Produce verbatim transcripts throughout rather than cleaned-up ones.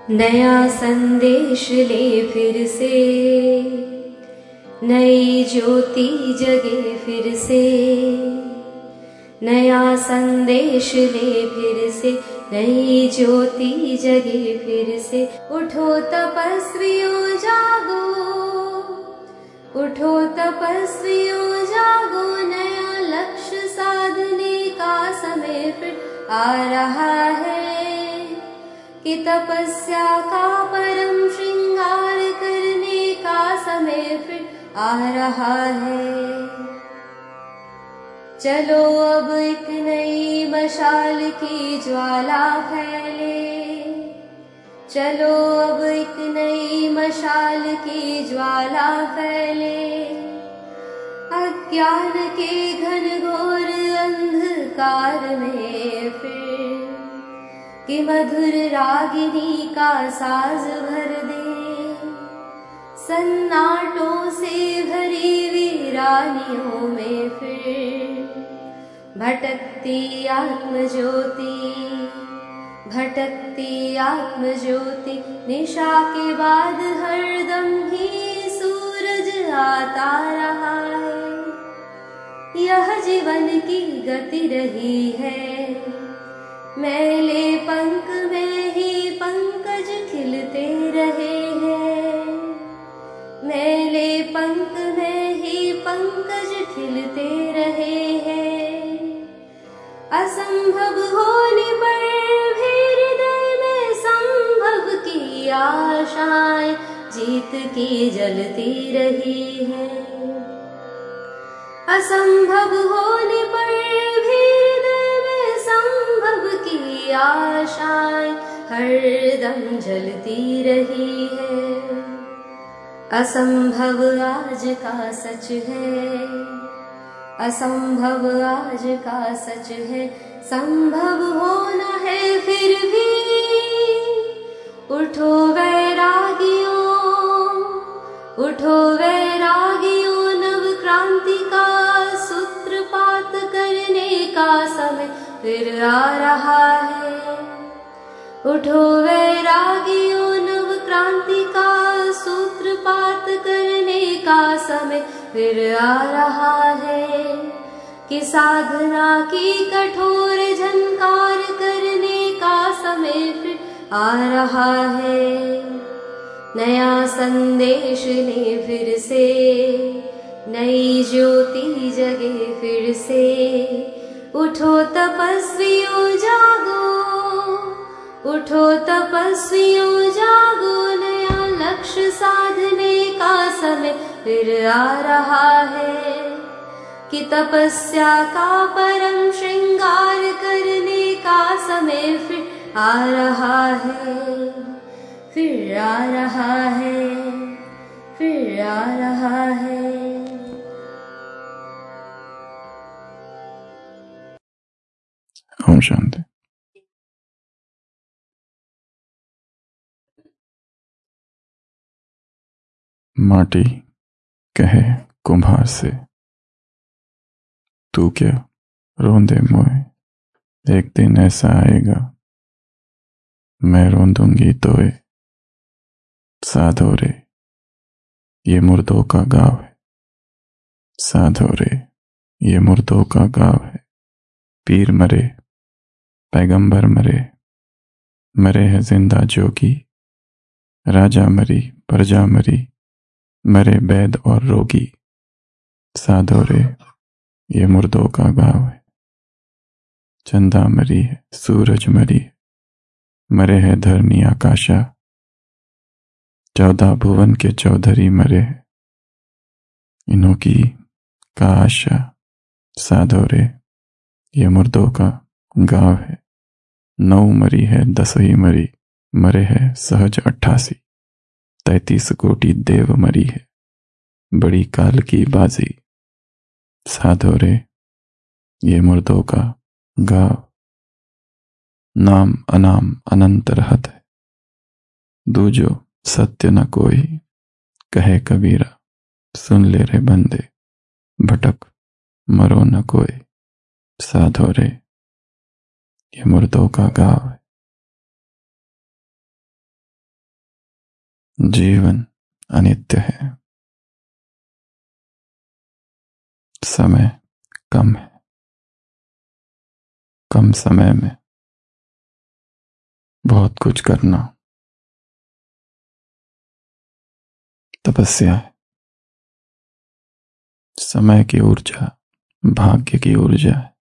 नया संदेश ले फिर से, नई ज्योति जगे फिर से। नया संदेश ले फिर से, नई ज्योति जगे फिर से। उठो तपस्वियों जागो, उठो तपस्वियों जागो। नया लक्ष्य साधने का समय फिर आ रहा है, कि तपस्या का परम श्रृंगार करने का समय फिर आ रहा है। चलो अब एक नई मशाल की ज्वाला फैले, चलो अब एक नई मशाल की ज्वाला फैले। अज्ञान के घनघोर अंधकार में फिर, कि मधुर रागिनी का साज भर दे। सन्नाटों से भरी वीरानियों में फिर भटकती आत्म ज्योति, भटकती आत्म ज्योति। निशा के बाद हरदम ही सूरज आता रहा है। यह जीवन की गति रही है, मैले पंख में ही पंकज खिलते रहे हैं। मैले पंख में ही पंकज खिलते रहे हैं। असंभव होने पर भी हृदय में संभव की आशाएं जीत की जलती रही है। असंभव होने पर भी की आशाएं हरदम जलती रही है। असंभव आज का सच है, असंभव आज का सच है। संभव होना है फिर भी, उठो वैरागियों, उठो वैरागियों। नव क्रांति का सूत्रपात करने का समय फिर आ रहा है। उठो वैरागियों, नव क्रांति का सूत्रपात करने का समय फिर आ रहा है। कि साधना की कठोर झनकार करने का समय फिर आ रहा है। नया संदेश ले फिर से, नई ज्योति जगे फिर से। उठो तपस्वियों जागो, उठो तपस्वियों जागो। नया लक्ष्य साधने का समय फिर आ रहा है, कि तपस्या का परम श्रृंगार करने का समय फिर आ रहा है, फिर आ रहा है, फिर आ रहा है। ओम शांति। माटी कहे कुम्हार से, तू क्या रोंदे मोए। एक दिन ऐसा आएगा मैं रोंदूंगी तोए। साधो रे ये मुर्दों का गाँव है, साधो रे ये मुर्दों का गाँव है। पीर मरे, पैगंबर मरे, मरे है जिंदा जोगी। राजा मरी, प्रजा मरी, मरे वैद और रोगी। साधो रे ये मुर्दों का गाँव है। चंदा मरी है, सूरज मरी है, मरे है धरनी आकाशा। चौदह भुवन के चौधरी मरे हैं, इन्हों की का आशा। साधो रे ये मुर्दों का गाँव है। नौ मरी है, दस ही मरी, मरे है सहज अट्ठासी। तैतीस कोटि देव मरी है, बड़ी काल की बाजी। साधो रे ये मुर्दों का गाँव। नाम अनाम अनंत रहत है, दूजो सत्य न कोई। कहे कबीरा सुन ले रे बंदे, भटक मरो न कोई। साधो रे ये मुर्दों का गाँव है। जीवन अनित्य है, समय कम है, कम समय में बहुत कुछ करना तपस्या है। समय की ऊर्जा भाग्य की ऊर्जा है।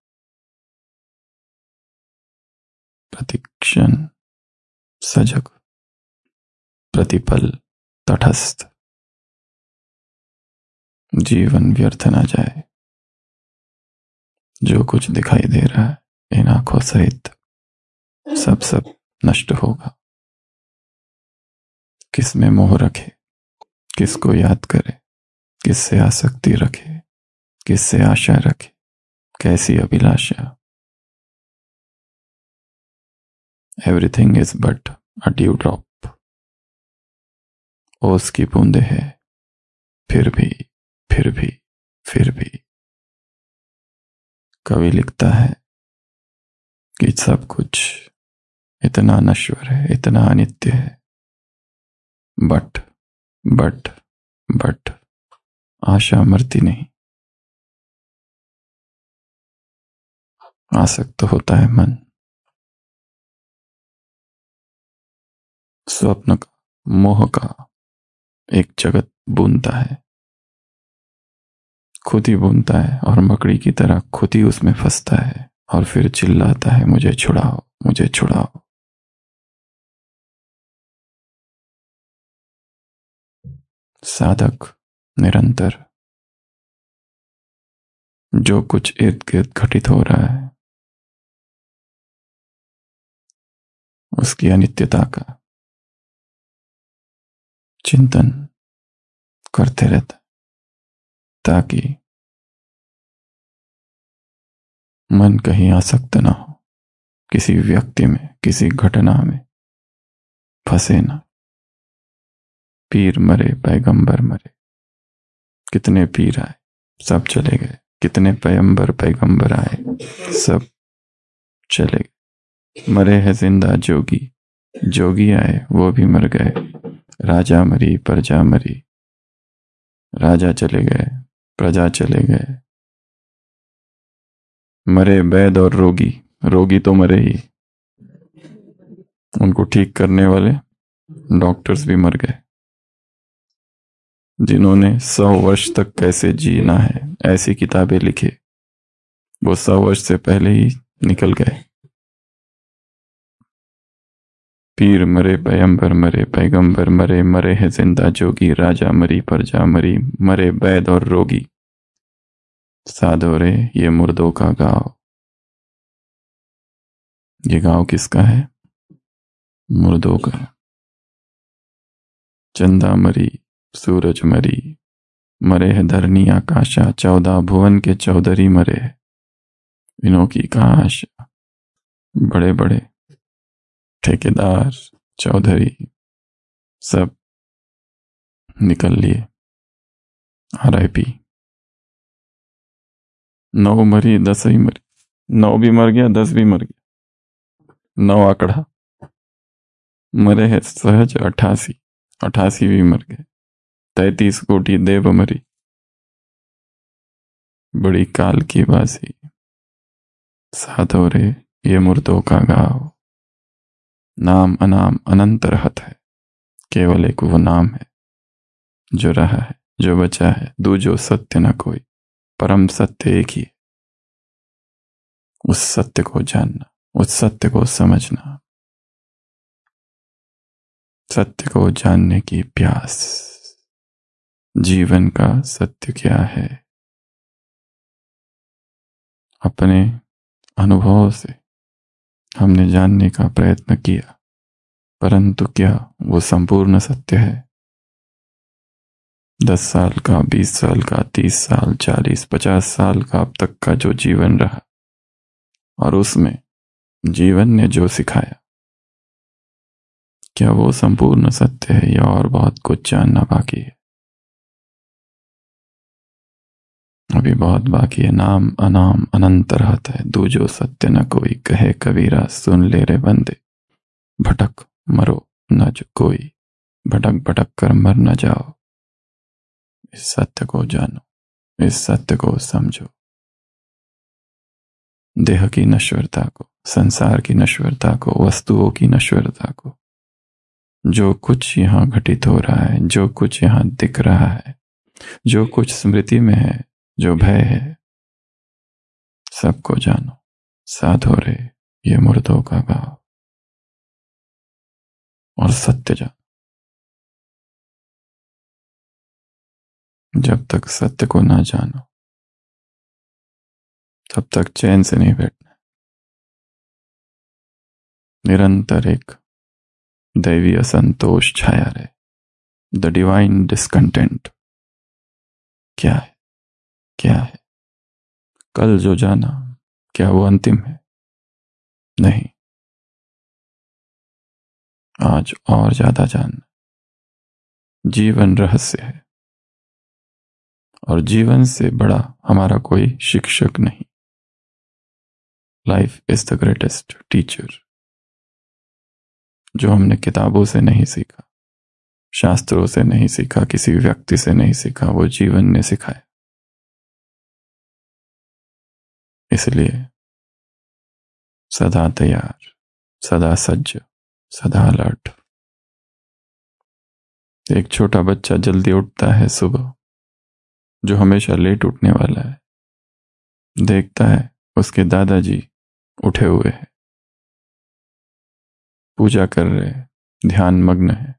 प्रतिक्षण सजग, प्रतिपल तटस्थ, जीवन व्यर्थ ना जाए। जो कुछ दिखाई दे रहा है इन आंखों सहित सब सब नष्ट होगा। किस में मोह रखे, किसको याद करे, किससे आसक्ति रखे, किससे आशा रखे, कैसी अभिलाषा। Everything is but a dew drop. ओस की बूंदे है, फिर भी फिर भी फिर भी। कवि लिखता है कि सब कुछ इतना नश्वर है, इतना अनित्य है, बट बट बट आशा मरती नहीं। आसक्त होता है मन स्वप्न का, मोह का एक जगत बुनता है, खुद ही बुनता है और मकड़ी की तरह खुद ही उसमें फंसता है और फिर चिल्लाता है, मुझे छुड़ाओ, मुझे छुड़ाओ। साधक निरंतर जो कुछ इर्द गिर्द घटित हो रहा है उसकी अनित्यता का चिंतन करते रहता ताकि मन कहीं आसक्त ना हो, किसी व्यक्ति में, किसी घटना में फंसे ना। पीर मरे पैगंबर मरे, कितने पीर आए सब चले गए, कितने पैगंबर पैगंबर आए सब चले गए। मरे हैं जिंदा जोगी, जोगी आए वो भी मर गए। राजा मरी प्रजा मरी, राजा चले गए प्रजा चले गए। मरे वैद और रोगी, रोगी तो मरे ही, उनको ठीक करने वाले डॉक्टर्स भी मर गए। जिन्होंने सौ वर्ष तक कैसे जीना है ऐसी किताबें लिखे, वो सौ वर्ष से पहले ही निकल गए। पीर मरे पैगंबर मरे, पैगंबर मरे, मरे है जिंदा जोगी, राजा मरी प्रजा मरी, मरे वैद और रोगी। साधो रे ये मुर्दों का गाँव। ये गाँव किसका है? मुर्दों का। चंदा मरी, सूरज मरी, मरे है धरनी आकाशा, चौदह भुवन के चौधरी मरे है। इनों की कहाँ आशा। बड़े बड़े ठेकेदार चौधरी सब निकल लिए, आर आई पी। नौ मरी दस ही मरी, नौ भी मर गया दस भी मर गया, नौ आंकड़ा। मरे है सहज अठासी, अठासी भी मर गए। तैतीस कोटि देव मरी, बड़ी काल की बासी। साधो रे ये मुर्दों का गाँव। नाम अनाम अनंत रहत है, केवल एक वो नाम है जो रहा है, जो बचा है। दूजो सत्य न कोई, परम सत्य एक ही। उस सत्य को जानना, उस सत्य को समझना, सत्य को जानने की प्यास। जीवन का सत्य क्या है? अपने अनुभव से हमने जानने का प्रयत्न किया, परंतु क्या वो संपूर्ण सत्य है? दस साल का, बीस साल का, तीस साल, चालीस, पचास साल का अब तक का जो जीवन रहा और उसमें जीवन ने जो सिखाया, क्या वो संपूर्ण सत्य है या और बहुत कुछ जानना बाकी है? अभी बहुत बाकी है। नाम अनाम अनंत रहत है, दूजो सत्य न कोई, कहे कबीरा सुन ले रे बंदे, भटक मरो न जो कोई। भटक भटक कर मर न जाओ। इस सत्य को जानो, इस सत्य को समझो। देह की नश्वरता को, संसार की नश्वरता को, वस्तुओं की नश्वरता को, जो कुछ यहां घटित हो रहा है, जो कुछ यहां दिख रहा है, जो कुछ स्मृति में है, जो भय है, सबको जानो। साधो रे ये मुर्दों का गाँव। और सत्य जानो। जब तक सत्य को ना जानो तब तक चैन से नहीं बैठना। निरंतर एक दैवीय असंतोष छाया रहे। The divine discontent. क्या है, क्या है? कल जो जाना, क्या वो अंतिम है? नहीं, आज और ज्यादा जानना। जीवन रहस्य है, और जीवन से बड़ा हमारा कोई शिक्षक नहीं। Life is the greatest teacher. जो हमने किताबों से नहीं सीखा, शास्त्रों से नहीं सीखा, किसी व्यक्ति से नहीं सीखा, वो जीवन ने सिखाया। इसलिए सदा तैयार, सदा सज्ज, सदा अलर्ट। एक छोटा बच्चा जल्दी उठता है सुबह, जो हमेशा लेट उठने वाला है, देखता है उसके दादाजी उठे हुए हैं, पूजा कर रहे हैं, ध्यान मग्न है।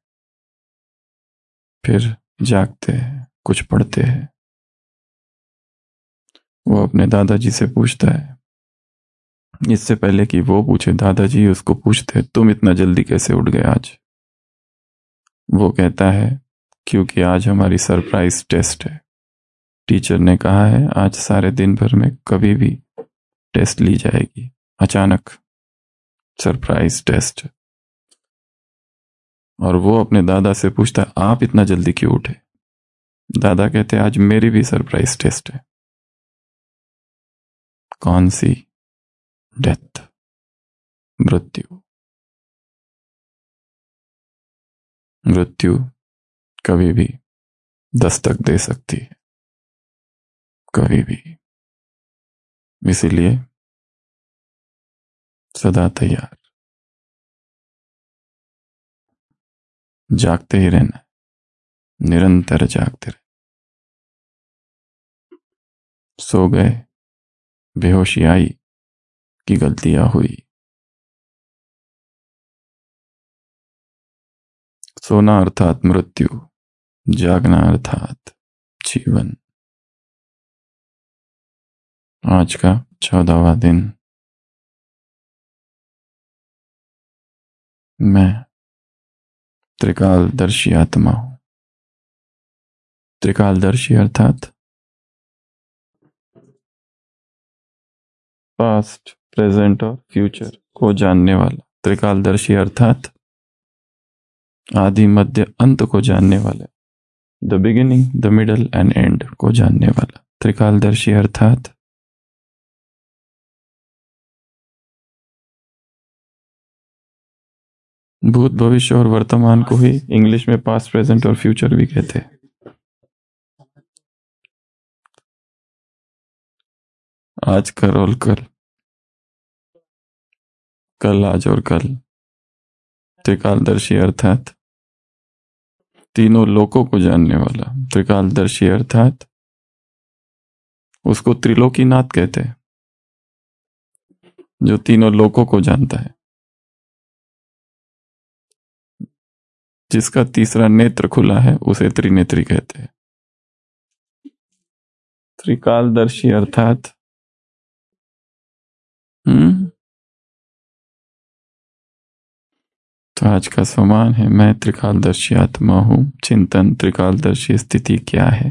फिर जागते हैं, कुछ पढ़ते हैं। वो अपने दादाजी से पूछता है, इससे पहले कि वो पूछे, दादाजी उसको पूछते, तुम इतना जल्दी कैसे उठ गए आज? वो कहता है, क्योंकि आज हमारी सरप्राइज टेस्ट है। टीचर ने कहा है आज सारे दिन भर में कभी भी टेस्ट ली जाएगी, अचानक सरप्राइज टेस्ट। और वो अपने दादा से पूछता, आप इतना जल्दी क्यों उठे? दादा कहते, आज मेरी भी सरप्राइज टेस्ट है। कौन सी? डेथ, मृत्यु। मृत्यु कभी भी दस्तक दे सकती है, कभी भी। इसीलिए सदा तैयार, जागते ही रहना, निरंतर जागते रहे। सो गए, बेहोशी आई कि गलतियां हुई। सोना अर्थात मृत्यु, जागना अर्थात जीवन। आज का चौदहवां दिन मैं त्रिकालदर्शी आत्मा हूं। त्रिकालदर्शी अर्थात पास्ट, प्रेजेंट और फ्यूचर को जानने वाला। त्रिकालदर्शी अर्थात आदि मध्य अंत को जानने वाला। The beginning, the middle and end को जानने वाला। त्रिकालदर्शी अर्थात भूत, भविष्य और वर्तमान को ही इंग्लिश में पास्ट, प्रेजेंट और फ्यूचर भी कहते हैं। आज, कल और कल, कल, आज और कल। त्रिकालदर्शी अर्थात तीनों लोकों को जानने वाला। त्रिकालदर्शी अर्थात उसको त्रिलोकीनाथ कहते हैं, जो तीनों लोकों को जानता है, जिसका तीसरा नेत्र खुला है उसे त्रिनेत्री कहते हैं। त्रिकालदर्शी अर्थात हम्म तो आज का सम्मान है, मैं त्रिकालदर्शी आत्मा हूं। चिंतन, त्रिकालदर्शी स्थिति क्या है?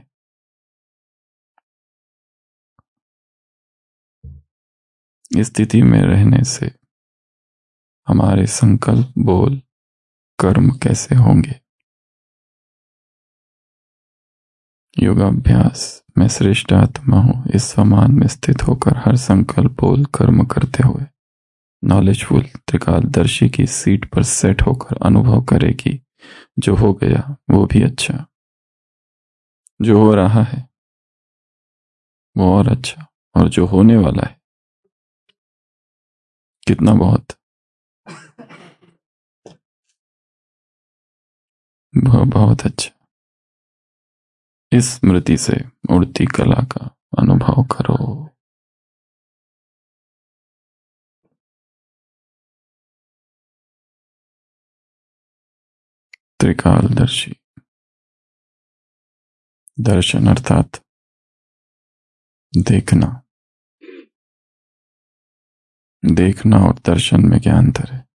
इस स्थिति में रहने से हमारे संकल्प, बोल, कर्म कैसे होंगे? योगाभ्यास, मैं श्रेष्ठ आत्मा हूं, इस समान में स्थित होकर हर संकल्प, बोल, कर्म करते हुए नॉलेजफुल त्रिकालदर्शी की सीट पर सेट होकर अनुभव करेगी जो हो गया वो भी अच्छा, जो हो रहा है वो और अच्छा, और जो होने वाला है कितना बहुत, वो बहुत अच्छा। इस स्मृति से उड़ती कला का अनुभव करो। त्रिकालदर्शी दर्शन अर्थात देखना। देखना और दर्शन में क्या अंतर है?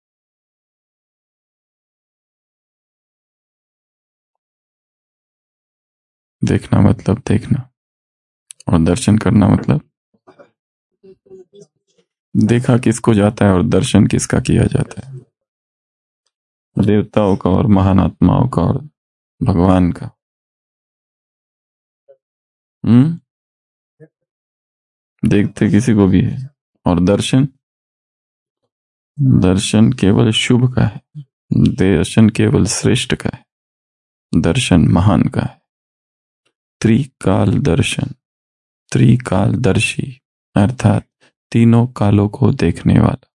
देखना मतलब देखना, और दर्शन करना मतलब देखा किसको जाता है और दर्शन किसका किया जाता है? देवताओं का और महान आत्माओं का और भगवान का। हम्म देखते किसी को भी है। और दर्शन, दर्शन केवल शुभ का है, दर्शन केवल श्रेष्ठ का है, दर्शन महान का है। त्रिकाल दर्शन, त्रिकालदर्शी अर्थात तीनों कालों को देखने वाला,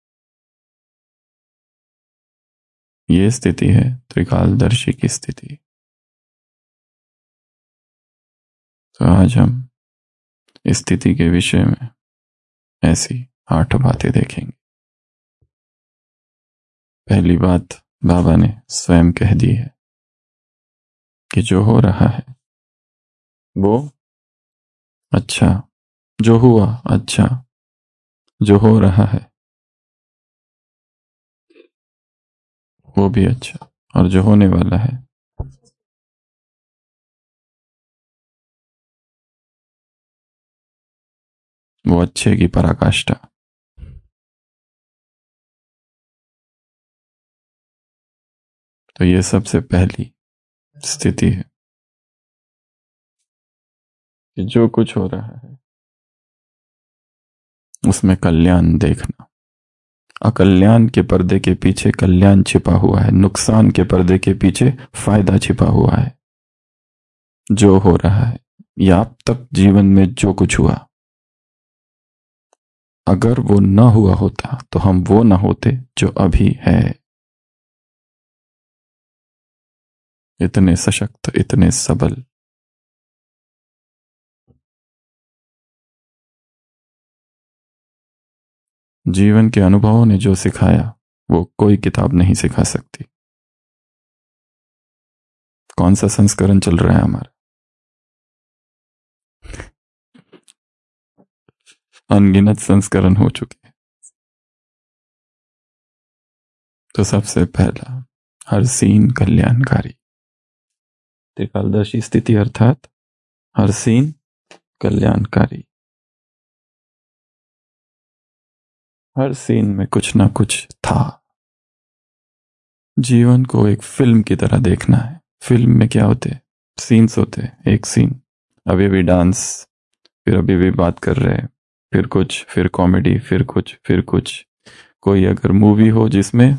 ये स्थिति है त्रिकालदर्शी की स्थिति। तो आज हम स्थिति के विषय में ऐसी आठ बातें देखेंगे। पहली बात बाबा ने स्वयं कह दी है कि जो हो रहा है वो अच्छा, जो हुआ अच्छा, जो हो रहा है वो भी अच्छा, और जो होने वाला है वो अच्छे की पराकाष्ठा। तो ये सबसे पहली स्थिति है कि जो कुछ हो रहा है उसमें कल्याण देखना। अकल्याण के पर्दे के पीछे कल्याण छिपा हुआ है, नुकसान के पर्दे के पीछे फायदा छिपा हुआ है। जो हो रहा है या अब तक जीवन में जो कुछ हुआ, अगर वो ना हुआ होता तो हम वो ना होते जो अभी है। इतने सशक्त, इतने सबल। जीवन के अनुभवों ने जो सिखाया वो कोई किताब नहीं सिखा सकती। कौन सा संस्करण चल रहा है हमारा? अनगिनत संस्करण हो चुके हैं। तो सबसे पहला, हर सीन कल्याणकारी। त्रिकालदर्शी स्थिति अर्थात हर सीन कल्याणकारी। हर सीन में कुछ ना कुछ था। जीवन को एक फिल्म की तरह देखना है। फिल्म में क्या होते, सीन्स होते, एक सीन, अभी भी डांस, फिर अभी भी बात कर रहे हैं, फिर कुछ, फिर कॉमेडी, फिर कुछ, फिर कुछ। कोई अगर मूवी हो जिसमें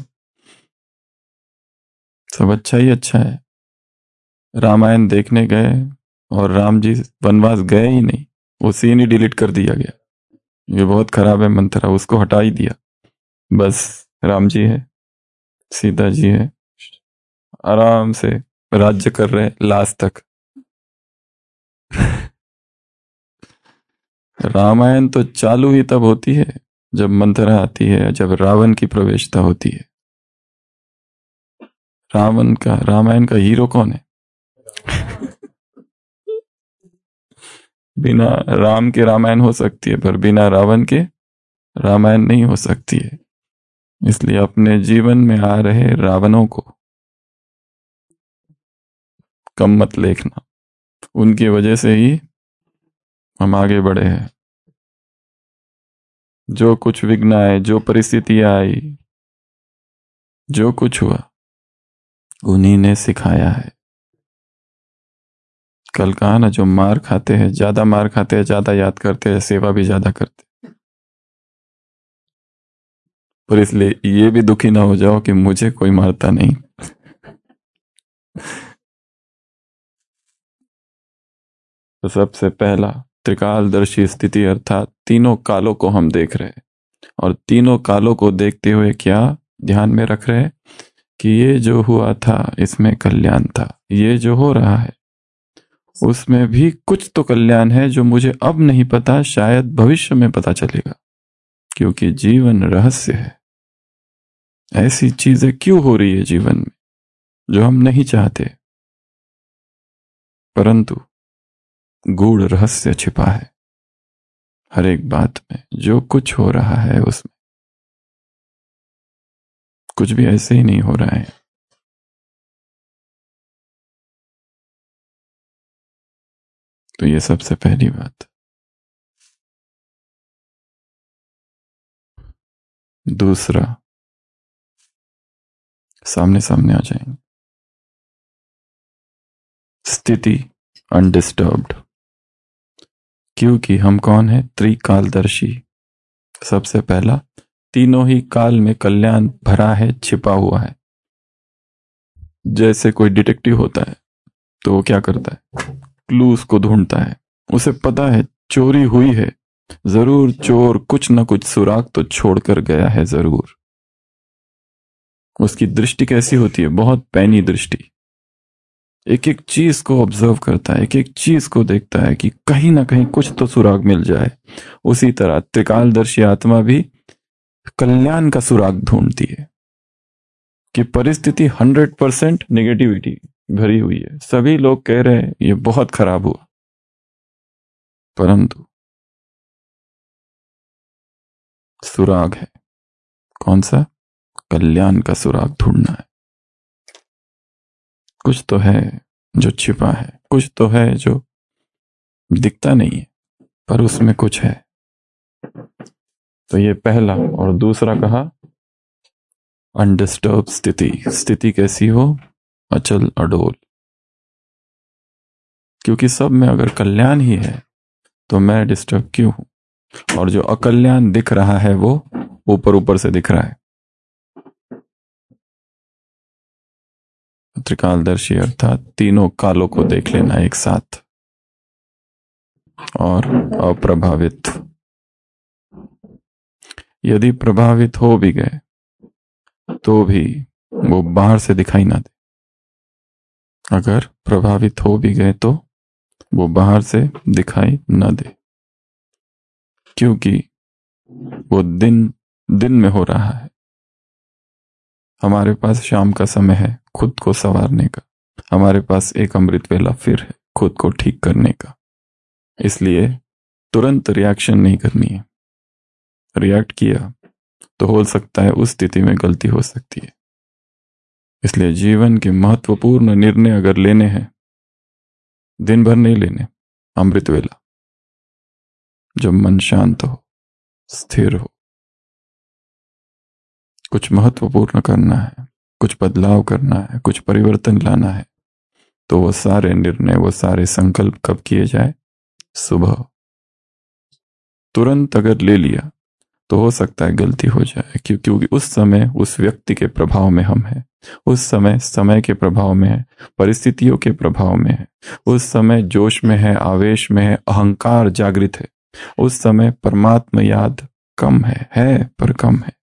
सब अच्छा ही अच्छा है, रामायण देखने गए और राम जी वनवास गए ही नहीं, वो सीन ही डिलीट कर दिया गया, ये बहुत खराब है मंत्रा, उसको हटा ही दिया। बस राम जी है, सीता जी है, आराम से राज्य कर रहे लास्ट तक। रामायण तो चालू ही तब होती है जब मंथरा आती है, जब रावण की प्रवेशता होती है। रावण का, रामायण का हीरो कौन है? बिना राम के रामायण हो सकती है पर बिना रावण के रामायण नहीं हो सकती है। इसलिए अपने जीवन में आ रहे रावणों को कम मत देखना, उनकी वजह से ही हम आगे बढ़े हैं। जो कुछ विघ्न आए, जो परिस्थितियां आई, जो कुछ हुआ, उन्हीं ने सिखाया है। कल कहा ना, जो मार खाते हैं, ज्यादा मार खाते हैं, ज्यादा याद करते हैं, सेवा भी ज्यादा करते हैं। पर इसलिए ये भी दुखी ना हो जाओ कि मुझे कोई मारता नहीं। तो सबसे पहला त्रिकालदर्शी स्थिति अर्थात तीनों कालों को हम देख रहे हैं, और तीनों कालों को देखते हुए क्या ध्यान में रख रहे हैं कि ये जो हुआ था इसमें कल्याण था, ये जो हो रहा है उसमें भी कुछ तो कल्याण है जो मुझे अब नहीं पता, शायद भविष्य में पता चलेगा, क्योंकि जीवन रहस्य है। ऐसी चीजें क्यों हो रही है जीवन में जो हम नहीं चाहते, परंतु गूढ़ रहस्य छिपा है हर एक बात में। जो कुछ हो रहा है उसमें कुछ भी ऐसे ही नहीं हो रहा है। तो ये सबसे पहली बात। दूसरा, सामने सामने आ जाएंगे, स्थिति अनडिस्टर्ब्ड। क्योंकि हम कौन है? त्रिकालदर्शी। सबसे पहला, तीनों ही काल में कल्याण भरा है, छिपा हुआ है। जैसे कोई डिटेक्टिव होता है तो वो क्या करता है? क्लूज को ढूंढता है। उसे पता है चोरी हुई है, जरूर चोर कुछ ना कुछ सुराग तो छोड़कर गया है जरूर। उसकी दृष्टि कैसी होती है? बहुत पैनी दृष्टि। एक एक चीज को ऑब्जर्व करता है, एक एक चीज को देखता है कि कहीं ना कहीं कुछ तो सुराग मिल जाए। उसी तरह त्रिकालदर्शी आत्मा भी कल्याण का सुराग ढूंढती है कि परिस्थिति हंड्रेड परसेंट नेगेटिविटी भरी हुई है, सभी लोग कह रहे हैं ये बहुत खराब हुआ, परंतु सुराग है। कौन सा? कल्याण का सुराग ढूंढना है। कुछ तो है जो छिपा है, कुछ तो है जो दिखता नहीं है पर उसमें कुछ है। तो ये पहला। और दूसरा कहा अनडिस्टर्ब स्थिति। स्थिति कैसी हो? अचल अडोल। क्योंकि सब में अगर कल्याण ही है तो मैं डिस्टर्ब क्यों हूं? और जो अकल्याण दिख रहा है वो ऊपर ऊपर से दिख रहा है। त्रिकालदर्शी अर्थात तीनों कालों को देख लेना एक साथ, और अप्रभावित। यदि प्रभावित हो भी गए तो भी वो बाहर से दिखाई ना दे। अगर प्रभावित हो भी गए तो वो बाहर से दिखाई न दे, क्योंकि वो दिन दिन में हो रहा है। हमारे पास शाम का समय है खुद को संवारने का, हमारे पास एक अमृत वेला फिर है खुद को ठीक करने का। इसलिए तुरंत रिएक्शन नहीं करनी है। रिएक्ट किया तो हो सकता है उस स्थिति में गलती हो सकती है। इसलिए जीवन के महत्वपूर्ण निर्णय अगर लेने हैं, दिन भर नहीं लेने, अमृत वेला, जब मन शांत हो, स्थिर हो, कुछ महत्वपूर्ण करना है, कुछ बदलाव करना है, कुछ परिवर्तन लाना है, तो वो सारे निर्णय, वो सारे संकल्प कब किए जाए? सुबह। तुरंत अगर ले लिया तो हो सकता है गलती हो जाए, क्योंकि उस समय उस व्यक्ति के प्रभाव में हम हैं, उस समय समय के प्रभाव में है, परिस्थितियों के प्रभाव में है, उस समय जोश में है, आवेश में है, अहंकार जागृत है, उस समय परमात्मा याद कम है है पर कम है।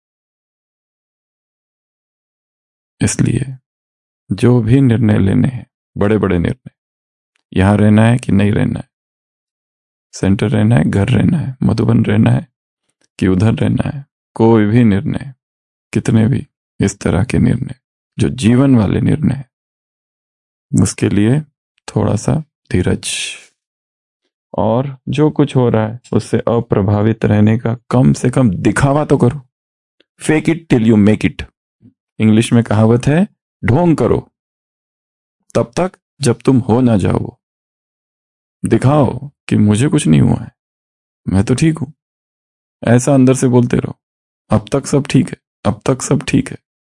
इसलिए जो भी निर्णय लेने हैं, बड़े बड़े निर्णय, यहां रहना है कि नहीं रहना है, सेंटर रहना है, घर रहना है, मधुबन रहना है कि उधर रहना है, कोई भी निर्णय, कितने भी इस तरह के निर्णय जो जीवन वाले निर्णय है, उसके लिए थोड़ा सा धीरज, और जो कुछ हो रहा है उससे अप्रभावित रहने का कम से कम दिखावा तो करो। Fake it till you make it. English में कहावत है, ढोंग करो तब तक जब तुम हो ना जाओ। दिखाओ कि मुझे कुछ नहीं हुआ है, मैं तो ठीक हूं। ऐसा अंदर से बोलते रहो, अब तक सब ठीक है, अब तक सब ठीक है।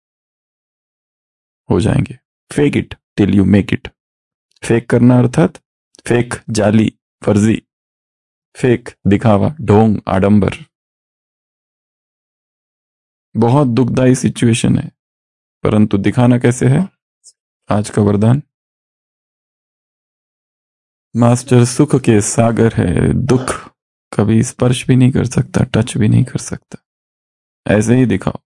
हो जाएंगे। Fake it till you make it. Fake करना अर्थात फेक, जाली, फर्जी, फेक, दिखावा, ढोंग, आडंबर। बहुत दुखदाई सिचुएशन है, परंतु दिखाना कैसे है? आज का वरदान, मास्टर सुख के सागर है, दुख कभी स्पर्श भी नहीं कर सकता, टच भी नहीं कर सकता। ऐसे ही दिखाओ।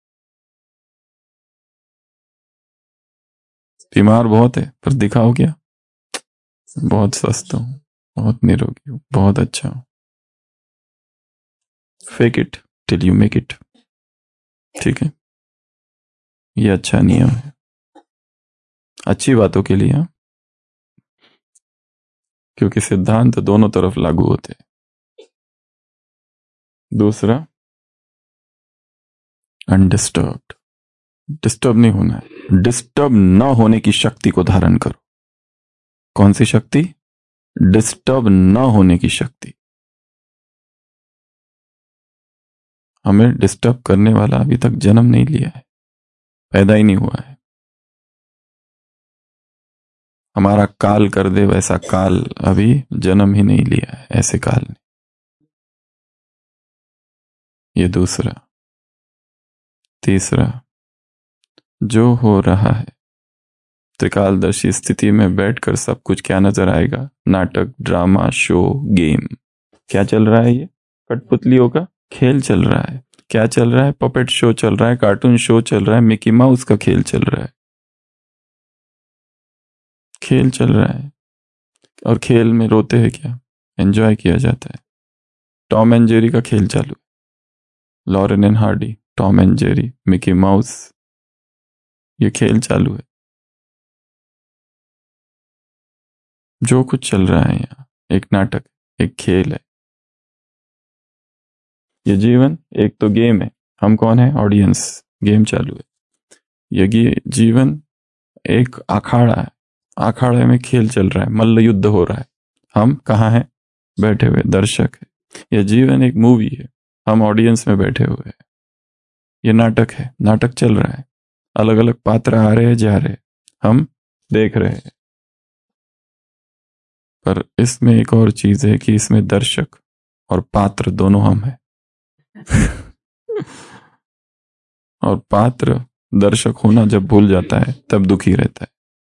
बीमार बहुत है पर दिखाओ क्या, बहुत स्वस्थ हूं, बहुत निरोगी हूं, बहुत अच्छा हूं। Fake it till you make it. ठीक है, ये अच्छा नियम है, अच्छी बातों के लिए। हाँ, क्योंकि सिद्धांत दोनों तरफ लागू होते हैं। दूसरा, अनडिस्टर्ब्ड। डिस्टर्ब नहीं होना है, डिस्टर्ब न होने की शक्ति को धारण करो। कौन सी शक्ति? डिस्टर्ब न होने की शक्ति। हमें डिस्टर्ब करने वाला अभी तक जन्म नहीं लिया है, पैदा ही नहीं हुआ है। हमारा काल कर दे वैसा काल अभी जन्म ही नहीं लिया है, ऐसे काल ने। ये दूसरा। तीसरा, जो हो रहा है त्रिकालदर्शी स्थिति में बैठकर सब कुछ क्या नजर आएगा? नाटक, ड्रामा, शो, गेम। क्या चल रहा है? ये कठपुतलियों का खेल चल रहा है। क्या चल रहा है? पपेट शो चल रहा है, कार्टून शो चल रहा है, मिकी माउस का खेल चल रहा है। खेल चल रहा है, और खेल में रोते हैं क्या? एंजॉय किया जाता है। टॉम एंड जेरी का खेल चालू, Laurel and Hardy, Tom and Jerry, Mickey Mouse, ये खेल चालू है। जो कुछ चल रहा है यहाँ एक नाटक, एक खेल है। ये जीवन एक तो गेम है, हम कौन है? ऑडियंस। गेम चालू है। ये जीवन एक अखाड़ा है, अखाड़े में खेल चल रहा है, मल्ल युद्ध हो रहा है। हम कहाँ हैं? बैठे हुए दर्शक है। यह जीवन एक मूवी है, हम ऑडियंस में बैठे हुए हैं। ये नाटक है, नाटक चल रहा है, अलग अलग पात्र आ रहे हैं, जा रहे हैं, हम देख रहे हैं। पर इसमें एक और चीज है कि इसमें दर्शक और पात्र दोनों हम हैं। और पात्र दर्शक होना जब भूल जाता है तब दुखी रहता है।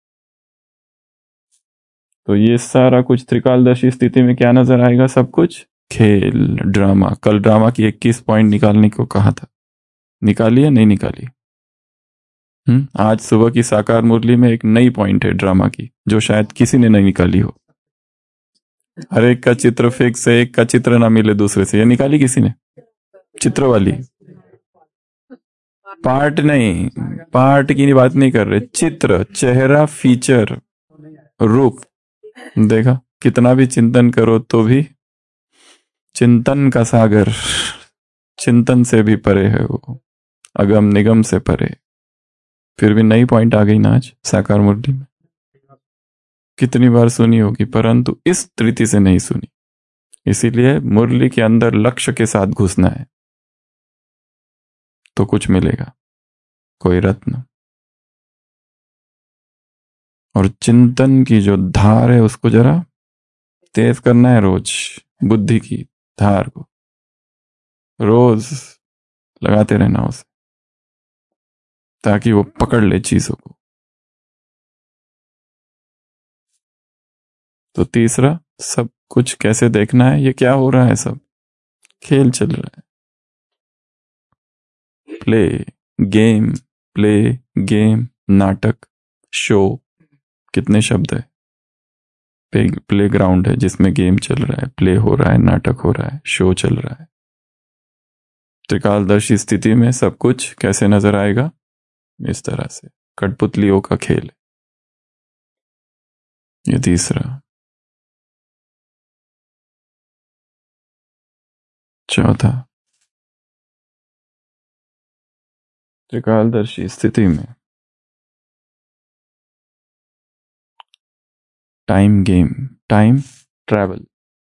तो ये सारा कुछ त्रिकालदर्शी स्थिति में क्या नजर आएगा? सब कुछ खेल, ड्रामा। कल ड्रामा की इक्कीस पॉइंट निकालने को कहा था, निकाली या नहीं निकाली? हम्म आज सुबह की साकार मुरली में एक नई पॉइंट है ड्रामा की, जो शायद किसी ने नहीं निकाली हो। हर एक का चित्र फिक्स है, एक का चित्र ना मिले दूसरे से, ये निकाली किसी ने? चित्र वाली पार्ट नहीं, पार्ट की बात नहीं कर रहे, चित्र, चेहरा, फीचर, रूप। देखा, कितना भी चिंतन करो तो भी चिंतन का सागर, चिंतन से भी परे है वो, अगम निगम से परे। फिर भी नई पॉइंट आ गई ना आज साकार मुरली में। कितनी बार सुनी होगी, परंतु इस तरीके से नहीं सुनी। इसीलिए मुरली के अंदर लक्ष्य के साथ घुसना है तो कुछ मिलेगा, कोई रत्न। और चिंतन की जो धार है उसको जरा तेज करना है, रोज बुद्धि की धार को रोज लगाते रहना उसे, ताकि वो पकड़ ले चीजों को। तो तीसरा, सब कुछ कैसे देखना है? ये क्या हो रहा है? सब खेल चल रहा है। प्ले, गेम, प्ले, गेम, नाटक, शो। कितने शब्द है? प्ले ग्राउंड है जिसमें गेम चल रहा है, प्ले हो रहा है, नाटक हो रहा है, शो चल रहा है। त्रिकालदर्शी स्थिति में सब कुछ कैसे नजर आएगा? इस तरह से, कठपुतलियों का खेल। ये तीसरा। चौथा, त्रिकालदर्शी स्थिति में time game, time travel.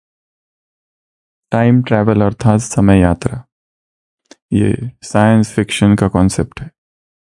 Time travel अर्थात समय यात्रा, ये साइंस फिक्शन का कॉन्सेप्ट है।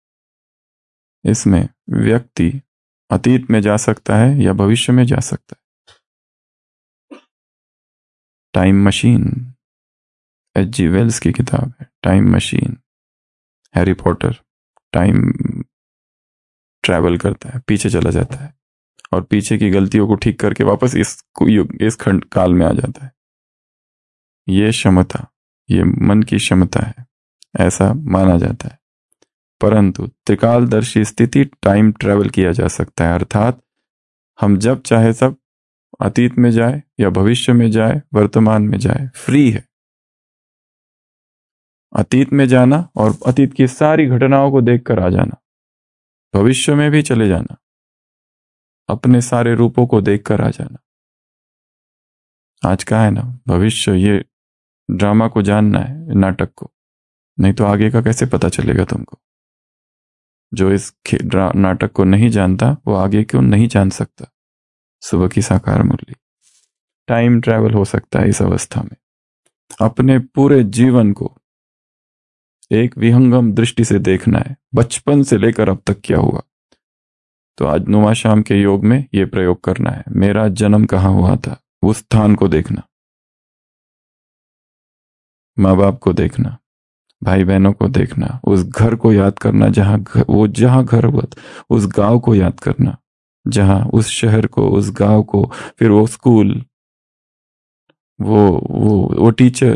इसमें व्यक्ति अतीत में जा सकता है या भविष्य में जा सकता है। Time machine, H G Wells की किताब है time machine. Harry Potter time travel करता है, पीछे चला जाता है और पीछे की गलतियों को ठीक करके वापस इस युग इस खंड काल में आ जाता है। ये क्षमता, ये मन की क्षमता है, ऐसा माना जाता है। परंतु त्रिकालदर्शी स्थिति टाइम ट्रेवल किया जा सकता है, अर्थात हम जब चाहे तब अतीत में जाए या भविष्य में जाए, वर्तमान में जाए, फ्री है। अतीत में जाना और अतीत की सारी घटनाओं को देखकर आ जाना, भविष्य में भी चले जाना, अपने सारे रूपों को देखकर आ जाना। आज का है ना, भविष्य ये ड्रामा को जानना है, नाटक को, नहीं तो आगे का कैसे पता चलेगा तुमको। जो इस नाटक को नहीं जानता वो आगे क्यों नहीं जान सकता। सुबह की साकार मुरली। टाइम ट्रैवल हो सकता है इस अवस्था में। अपने पूरे जीवन को एक विहंगम दृष्टि से देखना है, बचपन से लेकर अब तक क्या हुआ। तो आज नुमा शाम के योग में यह प्रयोग करना है। मेरा जन्म कहाँ हुआ था, उस स्थान को देखना, माँ बाप को देखना, भाई बहनों को देखना, उस घर को याद करना जहां घर, वो जहां घर हुआ था, उस गांव को याद करना जहां, उस शहर को, उस गांव को, फिर वो स्कूल, वो वो वो टीचर,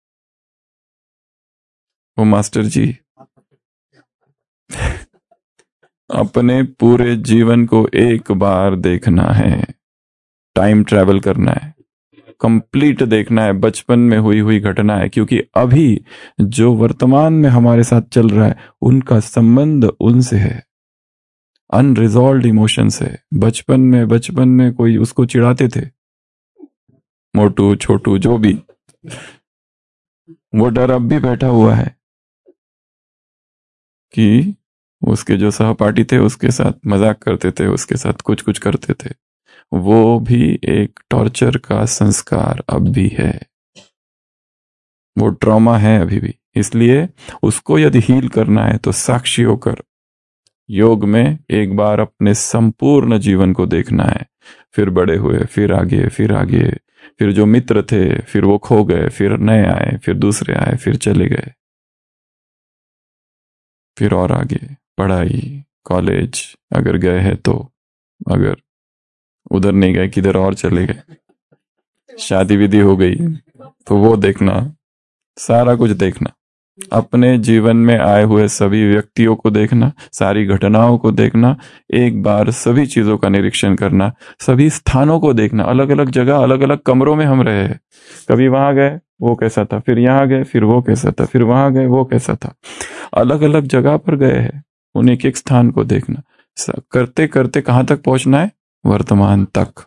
वो मास्टर जी। अपने पूरे जीवन को एक बार देखना है, टाइम ट्रैवल करना है, कंप्लीट देखना है, बचपन में हुई हुई घटना है। क्योंकि अभी जो वर्तमान में हमारे साथ चल रहा है उनका संबंध उनसे है, अनरिजॉल्व्ड इमोशंस है। बचपन में बचपन में कोई उसको चिढ़ाते थे, मोटू छोटू जो भी, वो डर अब भी बैठा हुआ है कि उसके जो सहपाठी थे उसके साथ मजाक करते थे, उसके साथ कुछ कुछ करते थे। वो भी एक टॉर्चर का संस्कार अब भी है, वो ट्रॉमा है अभी भी। इसलिए उसको यदि हील करना है तो साक्षी होकर योग में एक बार अपने संपूर्ण जीवन को देखना है। फिर बड़े हुए, फिर आगे, फिर आगे, फिर जो मित्र थे फिर वो खो गए, फिर नए आए, फिर दूसरे आए, फिर चले गए, फिर और आगे पढ़ाई, कॉलेज अगर गए हैं तो, अगर उधर नहीं गए किधर और चले गए, शादी विधि हो गई तो वो देखना, सारा कुछ देखना, अपने जीवन में आए हुए सभी व्यक्तियों को देखना, सारी घटनाओं को देखना, एक बार सभी चीजों का निरीक्षण करना, सभी स्थानों को देखना। अलग अलग जगह, अलग अलग कमरों में हम रहे हैं, कभी वहां गए वो कैसा था, फिर यहाँ गए फिर वो कैसा था, फिर वहां गए वो कैसा था, अलग अलग जगह पर गए हैं, उन एक एक स्थान को देखना। करते करते कहां तक पहुंचना है, वर्तमान तक,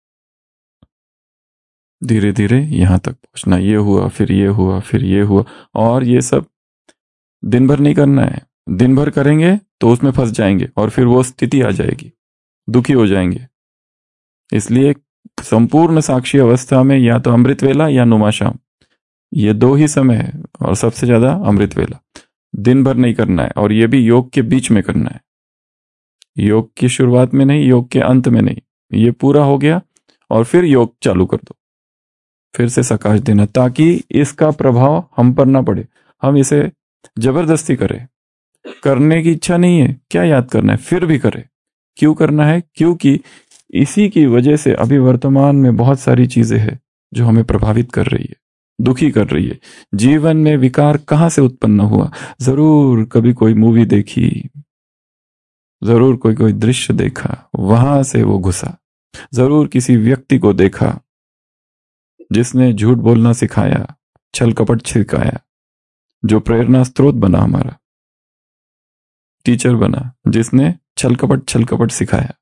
धीरे धीरे यहां तक पहुंचना। ये हुआ, फिर ये हुआ, फिर ये हुआ, और ये सब दिन भर नहीं करना है। दिन भर करेंगे तो उसमें फंस जाएंगे और फिर वो स्थिति आ जाएगी, दुखी हो जाएंगे। इसलिए संपूर्ण साक्षी अवस्था में या तो अमृत वेला या नुमा शाम, ये दो ही समय है, और सबसे ज्यादा अमृत वेला। दिन भर नहीं करना है, और ये भी योग के बीच में करना है, योग की शुरुआत में नहीं, योग के अंत में नहीं। ये पूरा हो गया और फिर योग चालू कर दो, फिर से सकाश देना, ताकि इसका प्रभाव हम पर ना पड़े। हम इसे जबरदस्ती करें, करने की इच्छा नहीं है, क्या याद करना है, फिर भी करें। क्यों करना है? क्योंकि इसी की वजह से अभी वर्तमान में बहुत सारी चीजें हैं जो हमें प्रभावित कर रही है, दुखी कर रही है। जीवन में विकार कहां से उत्पन्न हुआ? जरूर कभी कोई मूवी देखी, जरूर कोई कोई दृश्य देखा, वहां से वो घुसा। जरूर किसी व्यक्ति को देखा जिसने झूठ बोलना सिखाया, छल कपट सिखाया, जो प्रेरणा स्रोत बना, हमारा टीचर बना, जिसने छल कपट छल कपट सिखाया।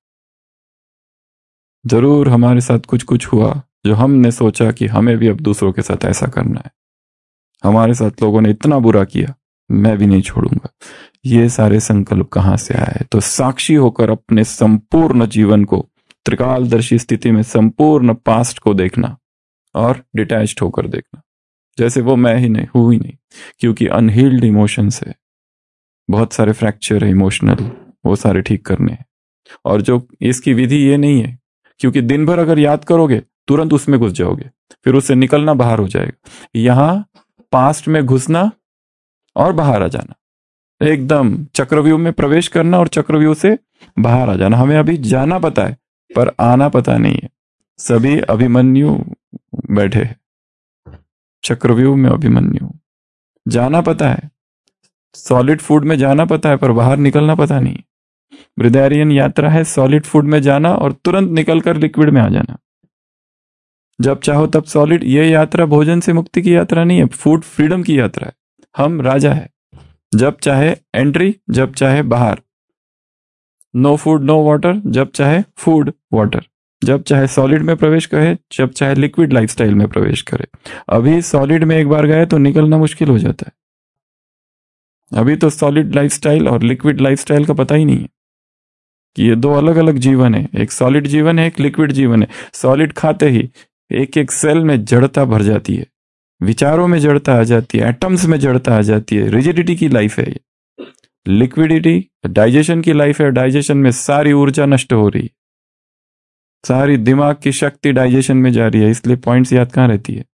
जरूर हमारे साथ कुछ कुछ हुआ जो हमने सोचा कि हमें भी अब दूसरों के साथ ऐसा करना है। हमारे साथ लोगों ने इतना बुरा किया, मैं भी नहीं छोड़ूंगा। ये सारे संकल्प कहां से आए? तो साक्षी होकर अपने संपूर्ण जीवन को त्रिकालदर्शी स्थिति में संपूर्ण पास्ट को देखना और डिटैच्ड होकर देखना, जैसे वो मैं ही नहीं हूं ही नहीं। क्योंकि अनहील्ड इमोशंस है, बहुत सारे फ्रैक्चर है इमोशनल, वो सारे ठीक करने हैं। और जो इसकी विधि ये नहीं है, क्योंकि दिन भर अगर याद करोगे तुरंत उसमें घुस जाओगे, फिर उससे निकलना बाहर हो जाएगा। यहां पास्ट में घुसना और बाहर आ जाना, एकदम चक्रव्यूह में प्रवेश करना और चक्रव्यूह से बाहर आ जाना। हमें अभी जाना पता है, पर आना पता नहीं है। सभी अभिमन्यु बैठे हैं, चक्रव्यूह में अभिमन्यु। जाना पता है, सॉलिड फूड में जाना पता है, पर बाहर निकलना पता नहीं। ब्रिदारियन यात्रा है सॉलिड फूड में जाना और तुरंत निकलकर लिक्विड में आ जाना। जब चाहो तब सॉलिड। ये यात्रा भोजन से मुक्ति की यात्रा नहीं है, फूड फ्रीडम की यात्रा है। हम राजा है, जब चाहे एंट्री, जब चाहे बाहर। नो फूड नो वाटर, जब चाहे फूड वाटर। जब चाहे सॉलिड में प्रवेश करे, जब चाहे लिक्विड लाइफस्टाइल में प्रवेश करे। अभी सॉलिड में एक बार गए तो निकलना मुश्किल हो जाता है। अभी तो सॉलिड लाइफस्टाइल और लिक्विड लाइफस्टाइल का पता ही नहीं है कि ये दो अलग अलग जीवन है। एक सॉलिड जीवन है, एक लिक्विड जीवन है। सॉलिड खाते ही एक एक सेल में जड़ता भर जाती है, विचारों में जड़ता आ जाती है, एटम्स में जड़ता आ जाती है। रिजिडिटी की लाइफ है ये। लिक्विडिटी डाइजेशन की लाइफ है। डाइजेशन में सारी ऊर्जा नष्ट हो रही है, सारी दिमाग की शक्ति डाइजेशन में जा रही है। इसलिए पॉइंट्स याद कहां रहती है?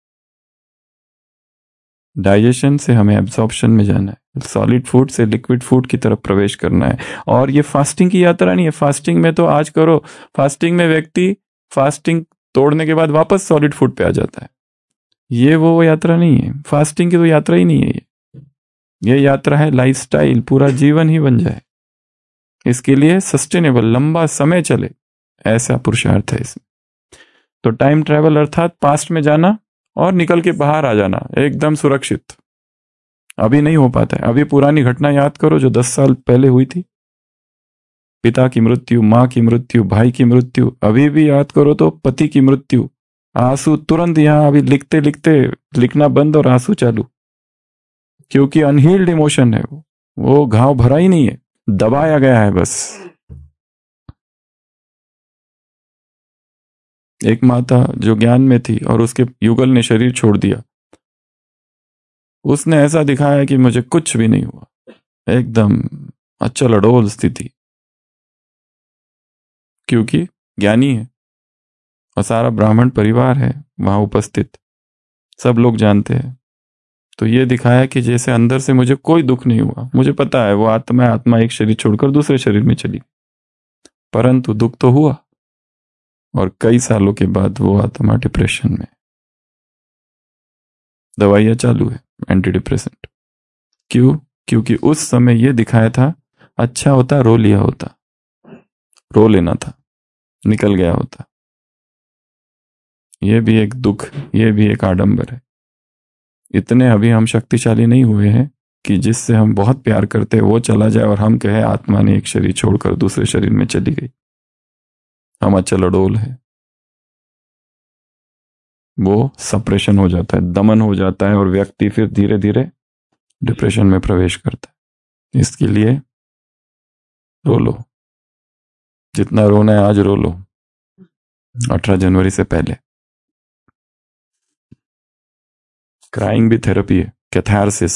डाइजेशन से हमें एब्जॉर्प्शन में जाना है, सॉलिड फूड से लिक्विड फूड की तरफ प्रवेश करना है। और ये फास्टिंग की यात्रा नहीं है। फास्टिंग में तो आज करो, फास्टिंग में व्यक्ति फास्टिंग तोड़ने के बाद वापस सॉलिड फूड पे आ जाता है। ये वो यात्रा नहीं है। फास्टिंग की तो यात्रा ही नहीं है ये। ये यात्रा है लाइफस्टाइल, पूरा जीवन ही बन जाए। इसके लिए सस्टेनेबल, लंबा समय चले, ऐसा पुरुषार्थ है इसमें। तो टाइम ट्रैवल अर्थात पास्ट में जाना और निकल के बाहर आ जाना एकदम सुरक्षित। अभी नहीं हो पाता है। अभी पुरानी घटना याद करो जो दस साल पहले हुई थी। पिता की मृत्यु, माँ की मृत्यु, भाई की मृत्यु। अभी भी याद करो तो पति की मृत्यु। आंसू तुरंत यहां अभी लिखते लिखते लिखना बंद और आंसू चालू, क्योंकि अनहील्ड इमोशन है वो वो घाव भरा ही नहीं है, दबाया गया है बस। एक माता जो ज्ञान में थी और उसके युगल ने शरीर छोड़ दिया, उसने ऐसा दिखाया कि मुझे कुछ भी नहीं हुआ, एकदम अचल अडोल स्थिति, क्योंकि ज्ञानी है और सारा ब्राह्मण परिवार है वहां उपस्थित, सब लोग जानते हैं। तो ये दिखाया कि जैसे अंदर से मुझे कोई दुख नहीं हुआ। मुझे पता है वो आत्मा आत्मा एक शरीर छोड़कर दूसरे शरीर में चली, परंतु दुख तो हुआ। और कई सालों के बाद वो आत्मा डिप्रेशन में, दवाइयां चालू है एंटी डिप्रेसेंट। क्यों? क्योंकि उस समय ये दिखाया था अच्छा होता रो लिया होता, रो लेना था, निकल गया होता। ये भी एक दुख, ये भी एक आडंबर है। इतने अभी हम शक्तिशाली नहीं हुए हैं कि जिससे हम बहुत प्यार करते हैं वो चला जाए और हम कहे आत्मा ने एक शरीर छोड़कर दूसरे शरीर में चली गई। हम अचल अडोल है। वो सप्रेशन हो जाता है, दमन हो जाता है और व्यक्ति फिर धीरे धीरे डिप्रेशन में प्रवेश करता है। इसके लिए रो लो, जितना रोना है आज रो लो, अठारह जनवरी से पहले। क्राइंग भी थेरेपी है, कैथारसिस।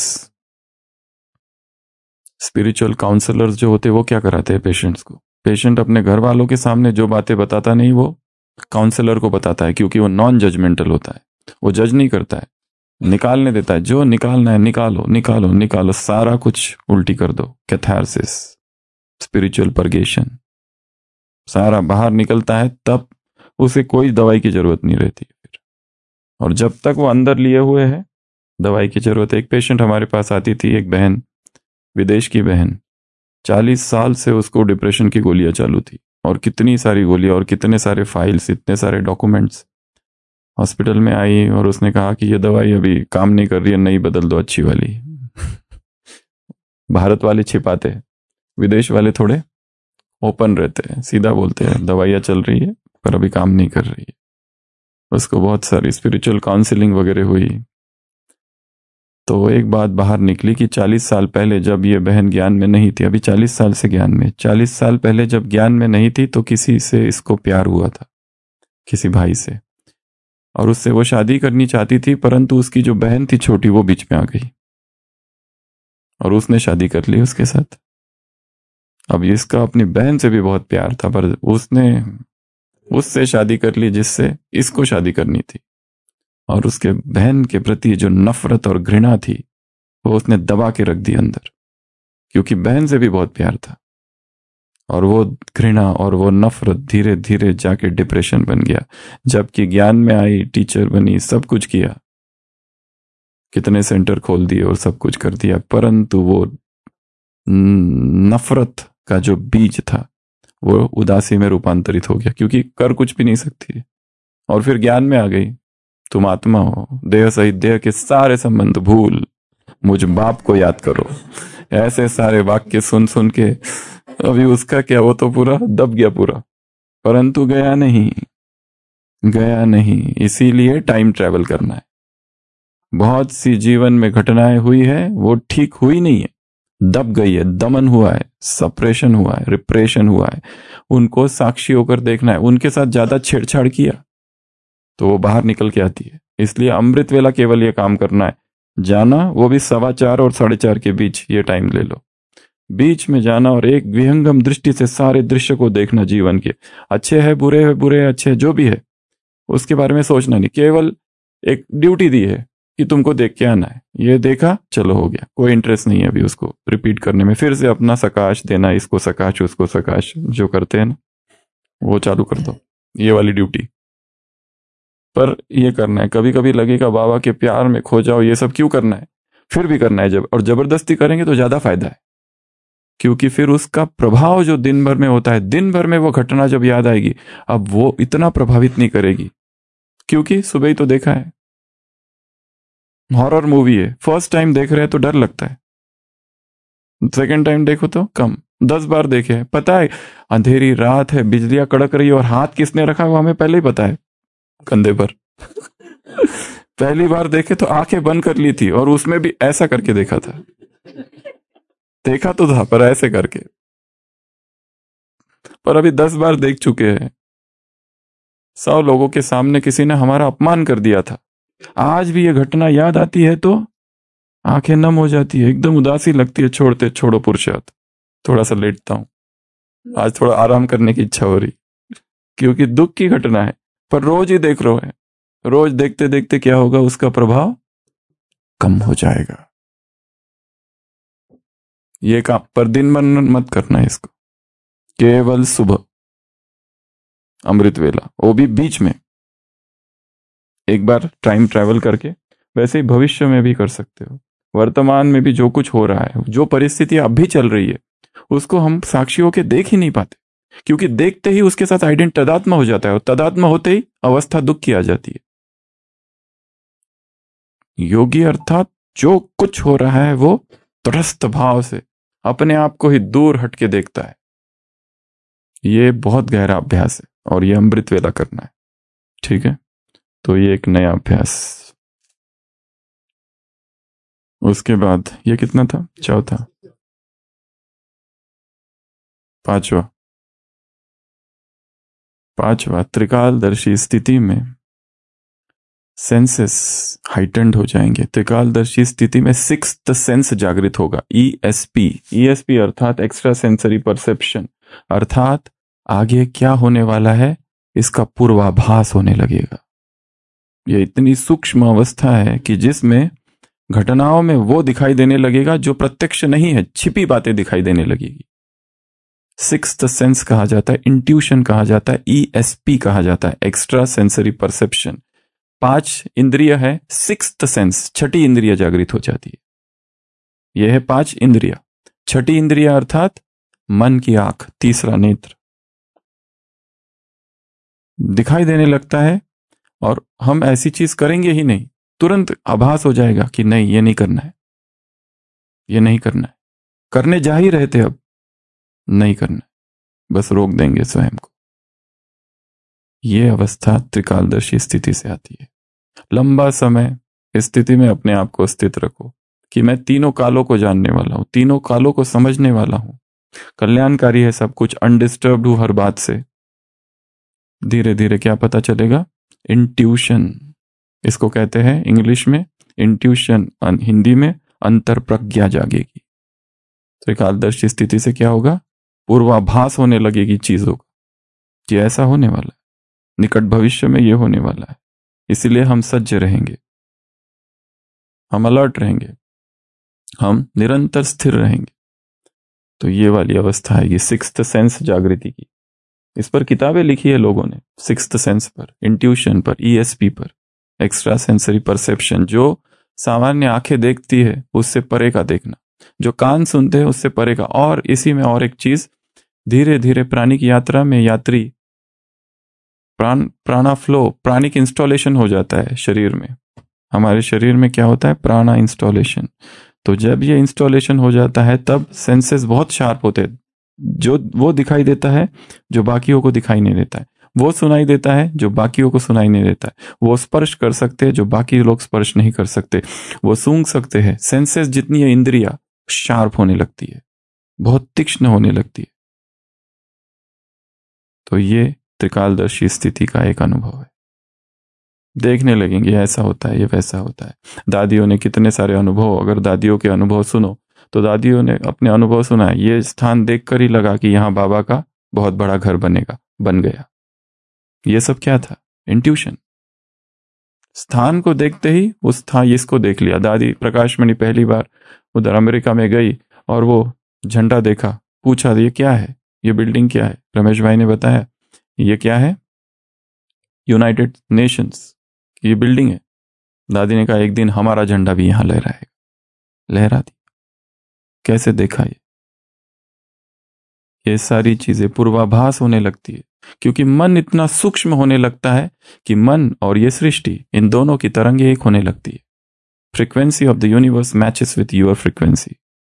स्पिरिचुअल काउंसलर्स जो होते हैं वो क्या कराते हैं पेशेंट्स को? पेशेंट अपने घर वालों के सामने जो बातें बताता नहीं वो काउंसलर को बताता है, क्योंकि वो नॉन जजमेंटल होता है, वो जज नहीं करता है, निकालने देता है। जो निकालना है निकालो निकालो निकालो, सारा कुछ उल्टी कर दो। कैथारसिस, स्पिरिचुअल परगेशन, सारा बाहर निकलता है, तब उसे कोई दवाई की जरूरत नहीं रहती फिर। और जब तक वो अंदर लिए हुए है दवाई की जरूरत है। एक पेशेंट हमारे पास आती थी, एक बहन, विदेश की बहन, चालीस साल से उसको डिप्रेशन की गोलियां चालू थी, और कितनी सारी गोलियां और कितने सारे फाइल्स, इतने सारे डॉक्यूमेंट्स। हॉस्पिटल में आई और उसने कहा कि ये दवाई अभी काम नहीं कर रही है, नई बदल दो अच्छी वाली। भारत वाले छिपाते हैं, विदेश वाले थोड़े ओपन रहते हैं, सीधा बोलते हैं दवाइयाँ चल रही है पर अभी काम नहीं कर रही है। उसको बहुत सारी स्पिरिचुअल काउंसलिंग वगैरह हुई, तो एक बात बाहर निकली कि चालीस साल पहले जब ये बहन ज्ञान में नहीं थी, अभी चालीस साल से ज्ञान में, चालीस साल पहले जब ज्ञान में नहीं थी तो किसी से इसको प्यार हुआ था, किसी भाई से, और उससे वो शादी करनी चाहती थी, परंतु उसकी जो बहन थी छोटी वो बीच में आ गई और उसने शादी कर ली उसके साथ। अब इसका अपनी बहन से भी बहुत प्यार था, पर उसने उससे शादी कर ली जिससे इसको शादी करनी थी, और उसके बहन के प्रति जो नफरत और घृणा थी वो उसने दबा के रख दी अंदर, क्योंकि बहन से भी बहुत प्यार था। और वो घृणा और वो नफरत धीरे धीरे जाके डिप्रेशन बन गया। जबकि ज्ञान में आई, टीचर बनी, सब कुछ किया, कितने सेंटर खोल दिए और सब कुछ कर दिया, परंतु वो नफरत का जो बीज था वो उदासी में रूपांतरित हो गया, क्योंकि कर कुछ भी नहीं सकती। और फिर ज्ञान में आ गई, तुम आत्मा हो, देह सहित देह के सारे संबंध भूल, मुझ बाप को याद करो। ऐसे सारे वाक्य सुन सुन के अभी उसका क्या, वो तो पूरा दब गया पूरा, परंतु गया नहीं, गया नहीं। इसीलिए टाइम ट्रेवल करना है। बहुत सी जीवन में घटनाएं हुई है, वो ठीक हुई नहीं है, दब गई है, दमन हुआ है, सप्रेशन हुआ है, रिप्रेशन हुआ है। उनको साक्षी होकर देखना है। उनके साथ ज्यादा छेड़छाड़ किया तो वो बाहर निकल के आती है। इसलिए अमृत वेला केवल ये काम करना है, जाना, वो भी सवा चार और साढ़े चार के बीच ये टाइम ले लो, बीच में जाना और एक विहंगम दृष्टि से सारे दृश्य को देखना जीवन के, अच्छे है, बुरे है, बुरे है, अच्छे है, जो भी है उसके बारे में सोचना नहीं। केवल एक ड्यूटी दी है कि तुमको देख के आना है, ये देखा, चलो हो गया, कोई इंटरेस्ट नहीं है अभी उसको रिपीट करने में, फिर से अपना सकाश देना, इसको सकाश उसको सकाश, जो करते हैं ना वो चालू कर दो, ये वाली ड्यूटी। पर ये करना है। कभी कभी लगेगा बाबा के प्यार में खो जाओ, ये सब क्यों करना है, फिर भी करना है जब, और जबरदस्ती करेंगे तो ज्यादा फायदा है, क्योंकि फिर उसका प्रभाव जो दिन भर में होता है, दिन भर में वो घटना जब याद आएगी, अब वो इतना प्रभावित नहीं करेगी, क्योंकि सुबह ही तो देखा है। हॉरर मूवी है, फर्स्ट टाइम देख रहे हैं तो डर लगता है, सेकेंड टाइम देखो तो कम, दस बार देखे हैं, पता है अंधेरी रात है, बिजलियां कड़क रही है, और हाथ किसने रखा वो हमें पहले ही पता है कंधे पर। पहली बार देखे तो आंखें बंद कर ली थी, और उसमें भी ऐसा करके देखा था, देखा तो था पर ऐसे करके, पर अभी दस बार देख चुके हैं। सौ लोगों के सामने किसी ने हमारा अपमान कर दिया था, आज भी ये घटना याद आती है तो आंखें नम हो जाती है, एकदम उदासी लगती है, छोड़ते छोड़ो पुरुषार्थ, थोड़ा सा लेटता हूं, आज थोड़ा आराम करने की इच्छा हो रही, क्योंकि दुख की घटना है। पर रोज ही देख रहे हैं, रोज देखते देखते क्या होगा, उसका प्रभाव कम हो जाएगा। ये काम पर दिन भर मत करना है इसको, केवल सुबह अमृत वेला, वो भी बीच में एक बार टाइम ट्रैवल करके। वैसे ही भविष्य में भी कर सकते हो, वर्तमान में भी जो कुछ हो रहा है, जो परिस्थिति अब भी चल रही है, उसको हम साक्षी होके देख ही नहीं पाते, क्योंकि देखते ही उसके साथ आइडेंट तदात्मा हो जाता है, और तदात्मा होते ही अवस्था दुख की आ जाती है। योगी अर्थात जो कुछ हो रहा है वो तटस्थ भाव से अपने आप को ही दूर हटके देखता है। ये बहुत गहरा अभ्यास है, और ये अमृत वेला करना है, ठीक है। तो ये एक नया अभ्यास। उसके बाद ये कितना था, चौथा, पांचवा, पांचवा त्रिकालदर्शी स्थिति में सेंसेस हाइटेंड हो जाएंगे। त्रिकालदर्शी स्थिति में सिक्स्थ सेंस जागृत होगा, ईएसपी। ईएसपी अर्थात एक्स्ट्रा सेंसरी परसेप्शन, अर्थात आगे क्या होने वाला है इसका पूर्वाभास होने लगेगा। यह इतनी सूक्ष्म अवस्था है कि जिसमें घटनाओं में वो दिखाई देने लगेगा जो प्रत्यक्ष नहीं है, छिपी बातें दिखाई देने लगेगी। सिक्स्थ सेंस कहा जाता है, इंट्यूशन कहा जाता है, ईएसपी कहा जाता है, एक्स्ट्रा सेंसरी परसेप्शन। पांच इंद्रिय है, सिक्स्थ सेंस, छठी इंद्रिय जागृत हो जाती है। यह है पांच इंद्रिय। छठी इंद्रिय अर्थात मन की आंख, तीसरा नेत्र, दिखाई देने लगता है, और हम ऐसी चीज करेंगे ही नहीं, तुरंत आभास हो जाएगा कि नहीं ये नहीं करना है, ये नहीं करना है, करने जा ही रहे थे अब नहीं करना है, बस रोक देंगे स्वयं को। यह अवस्था त्रिकालदर्शी स्थिति से आती है। लंबा समय इस स्थिति में अपने आप को स्थित रखो कि मैं तीनों कालों को जानने वाला हूं, तीनों कालों को समझने वाला हूं, कल्याणकारी है सब कुछ, अनडिस्टर्ब्ड हूं हर बात से। धीरे धीरे क्या पता चलेगा, इंट्यूशन इसको कहते हैं इंग्लिश में, इंट्यूशन हिंदी में अंतर प्रज्ञा जागेगी। त्रिकालदर्शी स्थिति से क्या होगा, पूर्वाभास होने लगेगी चीजों का कि ऐसा होने वाला है, निकट भविष्य में ये होने वाला है। इसीलिए हम सज्ज रहेंगे, हम अलर्ट रहेंगे, हम निरंतर स्थिर रहेंगे। तो ये वाली अवस्था आएगी सिक्स्थ सेंस जागृति की। इस पर किताबें लिखी है लोगों ने, सिक्स्थ सेंस पर, इंट्यूशन पर, ईएसपी पर, एक्स्ट्रा सेंसरी परसेप्शन। जो सामान्य आंखें देखती है उससे परे का देखना, जो कान सुनते हैं उससे परे का। और इसी में और एक चीज, धीरे धीरे प्राणिक यात्रा में यात्री प्राण प्राणा फ्लो, प्राणिक इंस्टॉलेशन हो जाता है शरीर में। हमारे शरीर में क्या होता है? प्राणा इंस्टॉलेशन। तो जब ये इंस्टॉलेशन हो जाता है तब सेंसेस बहुत शार्प होते हैं। जो वो दिखाई देता है जो बाकियों को दिखाई नहीं देता है, वो सुनाई देता है जो बाकियों को सुनाई नहीं देता है, वो स्पर्श कर सकते हैं जो बाकी लोग स्पर्श नहीं कर सकते, वो सूंघ सकते हैं। सेंसेस जितनी है इंद्रिया शार्प होने लगती है, बहुत तीक्ष्ण होने लगती है। तो ये त्रिकालदर्शी स्थिति का एक अनुभव है। देखने लगेंगे ऐसा होता है, ये वैसा होता है। दादियों ने कितने सारे अनुभव, अगर दादियों के अनुभव सुनो तो दादियों ने अपने अनुभव सुना है, ये स्थान देखकर ही लगा कि यहाँ बाबा का बहुत बड़ा घर बनेगा, बन गया। ये सब क्या था? इंट्यूशन। स्थान को देखते ही उस स्थान इसको देख लिया। दादी प्रकाशमणि पहली बार उधर अमेरिका में गई और वो झंडा देखा, पूछा ये क्या है, ये बिल्डिंग क्या है? रमेश भाई ने बताया ये क्या है? यूनाइटेड नेशंस की ये बिल्डिंग है। दादी ने कहा एक दिन हमारा झंडा भी यहां लहराएगा। लहरा दी। कैसे देखा? ये ये सारी चीजें पूर्वाभास होने लगती है, क्योंकि मन इतना सूक्ष्म होने लगता है कि मन और ये सृष्टि, इन दोनों की तरंगें एक होने लगती है। Frequency of the universe matches with your frequency.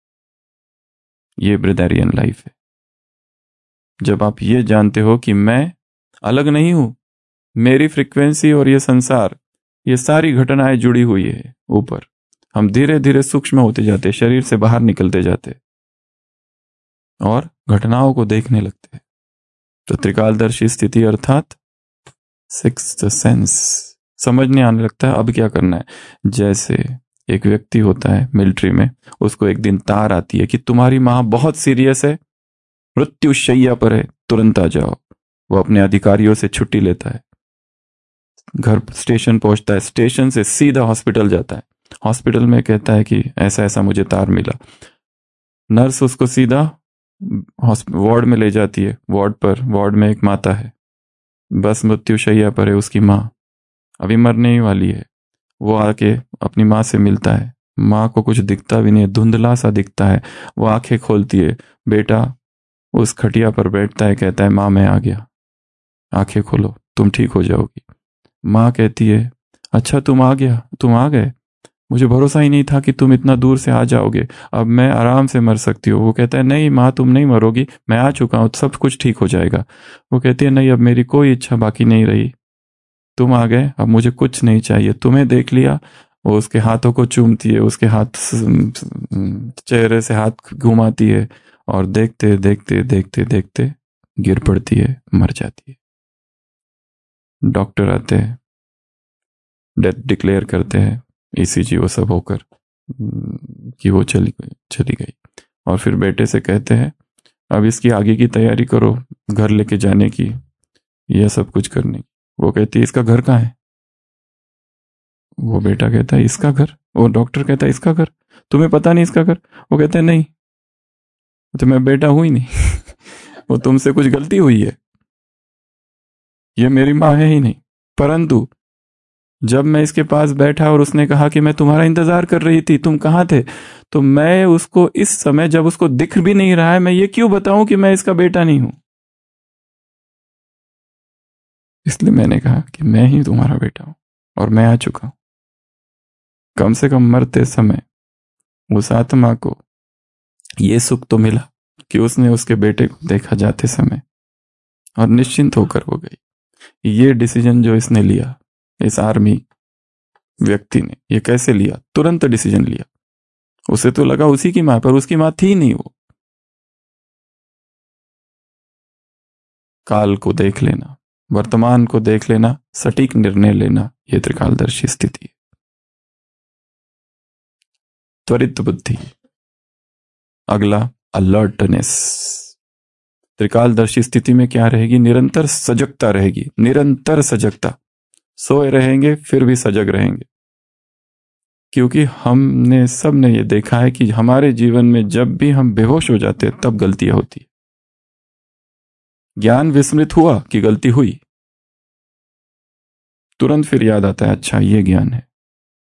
ये ब्रिदेरियन लाइफ है। जब आप ये जानते हो कि मैं अलग नहीं हूं, मेरी फ्रीक्वेंसी और ये संसार, ये सारी घटनाएं जुड़ी हुई है ऊपर, हम धीरे धीरे सूक्ष्म होते जाते, शरीर से बाहर निकलते जाते और घटनाओं को देखने लगते हैं। तो त्रिकालदर्शी स्थिति अर्थात सिक्स्थ सेंस समझने आने लगता है अब क्या करना है। जैसे एक व्यक्ति होता है मिलिट्री में, उसको एक दिन तार आती है कि तुम्हारी मां बहुत सीरियस है, मृत्यु शैया पर है, तुरंत आ जाओ। वो अपने अधिकारियों से छुट्टी लेता है, घर स्टेशन पहुंचता है, स्टेशन से सीधा हॉस्पिटल जाता है। हॉस्पिटल में कहता है कि ऐसा ऐसा मुझे तार मिला। नर्स उसको सीधा वार्ड में ले जाती है। वार्ड पर, वार्ड में एक माता है, बस मृत्यु शैया पर है उसकी माँ, अभी मरने ही वाली है। वो आके अपनी माँ से मिलता है। माँ को कुछ दिखता भी नहीं, धुंधला सा दिखता है। वो आंखें खोलती है, बेटा उस खटिया पर बैठता है, कहता है माँ मैं आ गया, आंखें खोलो, तुम ठीक हो जाओगी। माँ कहती है अच्छा तुम आ गया, तुम आ गए, मुझे भरोसा ही नहीं था कि तुम इतना दूर से आ जाओगे, अब मैं आराम से मर सकती हूँ। वो कहता है नहीं माँ तुम नहीं मरोगी, मैं आ चुका हूँ, सब कुछ ठीक हो जाएगा। वो कहती है नहीं अब मेरी कोई इच्छा बाकी नहीं रही, तुम आ गए, अब मुझे कुछ नहीं चाहिए, तुम्हें देख लिया। वो उसके हाथों को चूमती है, उसके हाथ चेहरे से हाथ घुमाती है और देखते देखते देखते देखते गिर पड़ती है, मर जाती है। डॉक्टर आते हैं, डेथ डिक्लेयर करते हैं, ईसीजी वो सब होकर कि वो चली गई चली गई और फिर बेटे से कहते हैं अब इसकी आगे की तैयारी करो, घर लेके जाने की, यह सब कुछ करने की। वो कहती है इसका घर कहाँ है? वो बेटा कहता है इसका घर? वो डॉक्टर कहता है इसका घर? तुम्हें पता नहीं इसका घर? वो कहते हैं नहीं, तो मैं बेटा हूं ही नहीं वो तुमसे कुछ गलती हुई है, ये मेरी माँ है ही नहीं। परंतु जब मैं इसके पास बैठा और उसने कहा कि मैं तुम्हारा इंतजार कर रही थी, तुम कहाँ थे, तो मैं उसको इस समय जब उसको दिख भी नहीं रहा है, मैं ये क्यों बताऊं कि मैं इसका बेटा नहीं हूं? इसलिए मैंने कहा कि मैं ही तुम्हारा बेटा हूं और मैं आ चुका हूं। कम से कम मरते समय उस आत्मा को ये सुख तो मिला कि उसने उसके बेटे को देखा जाते समय और निश्चिंत होकर हो गई। ये डिसीजन जो इसने लिया, इस आर्मी व्यक्ति ने, ये कैसे लिया? तुरंत डिसीजन लिया। उसे तो लगा उसी की मां, पर उसकी मां थी नहीं। वो काल को देख लेना, वर्तमान को देख लेना, सटीक निर्णय लेना, ये त्रिकालदर्शी स्थिति है। त्वरित बुद्धि। अगला अलर्टनेस। त्रिकालदर्शी स्थिति में क्या रहेगी? निरंतर सजगता रहेगी, निरंतर सजगता। सोए रहेंगे फिर भी सजग रहेंगे। क्योंकि हमने सब ने ये देखा है कि हमारे जीवन में जब भी हम बेहोश हो जाते हैं तब गलतियां होती है। ज्ञान विस्मृत हुआ कि गलती हुई, तुरंत फिर याद आता है अच्छा ये ज्ञान है।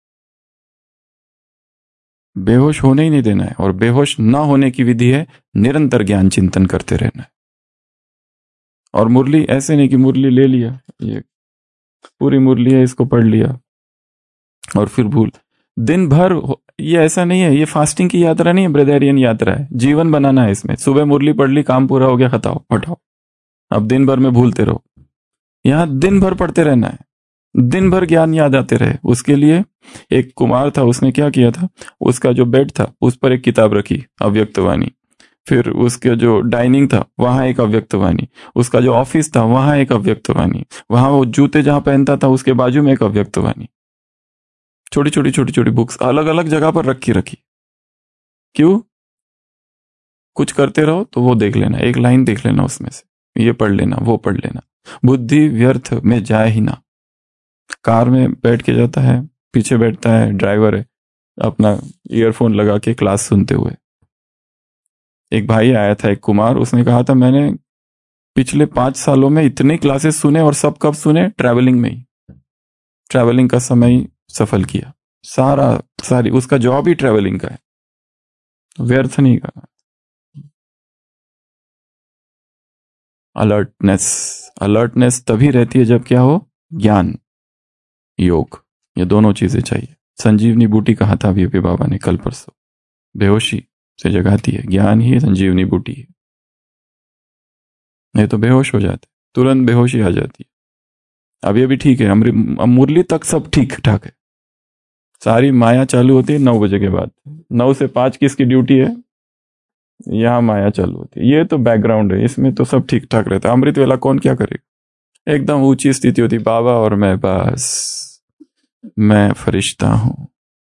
बेहोश होने ही नहीं देना है, और बेहोश ना होने की विधि है निरंतर ज्ञान चिंतन करते रहना है। और मुरली ऐसे नहीं कि मुरली ले लिया, ये पूरी मुरली है, इसको पढ़ लिया और फिर भूल। दिन भर ये ऐसा नहीं है, ये फास्टिंग की यात्रा नहीं है, ब्रदरियन यात्रा है। जीवन बनाना है इसमें। सुबह मुरली पढ़ ली, काम पूरा हो गया, हटाओ हटाओ, अब दिन भर में भूलते रहो। यहां दिन भर पढ़ते रहना है, दिन भर ज्ञान याद आते रहे। उसके लिए एक कुमार था, उसने क्या किया था, उसका जो बेड था उस पर एक किताब रखी, अव्यक्तवाणी। फिर उसके जो डाइनिंग था वहां एक अव्यक्तवाणी, उसका जो ऑफिस था वहां एक अव्यक्तवाणी, वहां वो जूते जहां पहनता था उसके बाजू में एक अव्यक्तवाणी। छोटी छोटी छोटी छोटी बुक्स अलग अलग जगह पर रखी रखी। क्यों? कुछ करते रहो तो वो देख लेना, एक लाइन देख लेना उसमें से, ये पढ़ लेना, वो पढ़ लेना। बुद्धि व्यर्थ में जाए ही ना। कार में बैठ के जाता है, पीछे बैठता है, ड्राइवर है, अपना ईयरफोन लगा के क्लास सुनते हुए। एक भाई आया था, एक कुमार, उसने कहा था मैंने पिछले पांच सालों में इतने क्लासेस सुने, और सब कब सुने? ट्रैवलिंग में ही। ट्रैवलिंग का समय सफल किया, सारा सारी उसका जॉब ही ट्रैवलिंग का है, व्यर्थ नहीं करना। अलर्टनेस, अलर्टनेस तभी रहती है जब क्या हो? ज्ञान, योग, ये दोनों चीजें चाहिए। संजीवनी बूटी कहा था अभी अभी बाबा ने कल परसों, बेहोशी से जगाती है, ज्ञान ही संजीवनी बूटी है। नहीं तो बेहोश हो जाते, तुरंत बेहोशी आ जाती है। अभी अभी ठीक है, मुरली तक सब ठीक ठाक है, सारी माया चालू होती है नौ बजे के बाद। नौ से पांच किसकी ड्यूटी है? यहाँ माया चालू होती है, ये तो बैकग्राउंड है, इसमें तो सब ठीक ठाक रहता है। अमृत वेला कौन क्या करेगा? एकदम ऊंची स्थिति होती, बाबा और मैं, बस मैं फरिश्ता हूं।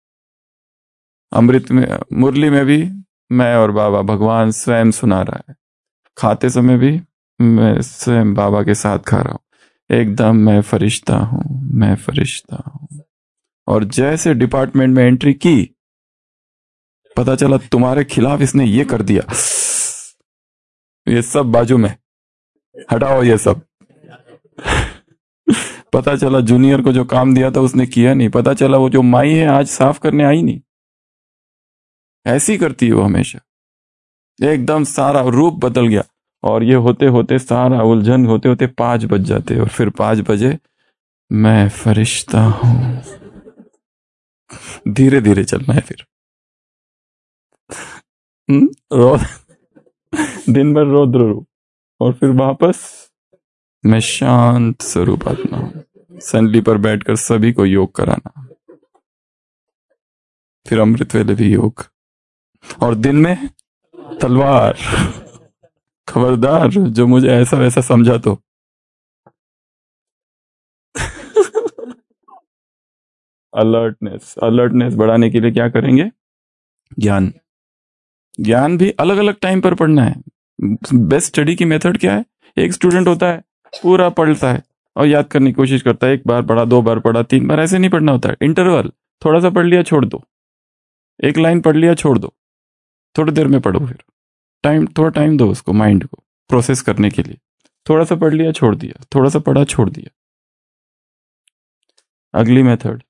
अमृत में, मुरली में भी मैं और बाबा, भगवान स्वयं सुना रहा है। खाते समय भी मैं स्वयं बाबा के साथ खा रहा हूं, एकदम मैं फरिश्ता हूं, मैं फरिश्ता हूं। और जैसे डिपार्टमेंट में एंट्री की, पता चला तुम्हारे खिलाफ इसने ये कर दिया, ये सब बाजू में, हटाओ ये सब। पता चला जूनियर को जो काम दिया था उसने किया नहीं, पता चला वो जो माई है आज साफ करने आई नहीं। ऐसी करती है वो हमेशा, एकदम सारा रूप बदल गया। और ये होते होते सारा उलझन होते होते पांच बज जाते, और फिर पांच बजे मैं फरिश्ता हूं। धीरे धीरे चलना है फिर। रो दिन भर रौद्र रूप, और फिर वापस मैं शांत स्वरूप आत्मा हूं। संडली पर बैठकर सभी को योग कराना, फिर अमृत वेले भी योग, और दिन में तलवार। खबरदार जो मुझे ऐसा वैसा समझा तो। अलर्टनेस, अलर्टनेस बढ़ाने के लिए क्या करेंगे? ज्ञान। ज्ञान भी अलग अलग टाइम पर पढ़ना है। बेस्ट स्टडी की मेथड क्या है? एक स्टूडेंट होता है, पूरा पढ़ता है और याद करने की कोशिश करता है, एक बार पढ़ा, दो बार पढ़ा, तीन बार, ऐसे नहीं पढ़ना होता है। इंटरवल, थोड़ा सा पढ़ लिया छोड़ दो, एक लाइन पढ़ लिया छोड़ दो, थोड़ी देर में पढ़ो, फिर टाइम, थोड़ा टाइम दो उसको, माइंड को प्रोसेस करने के लिए। थोड़ा सा पढ़ लिया छोड़ दिया, थोड़ा सा पढ़ा छोड़ दिया। अगली मेथड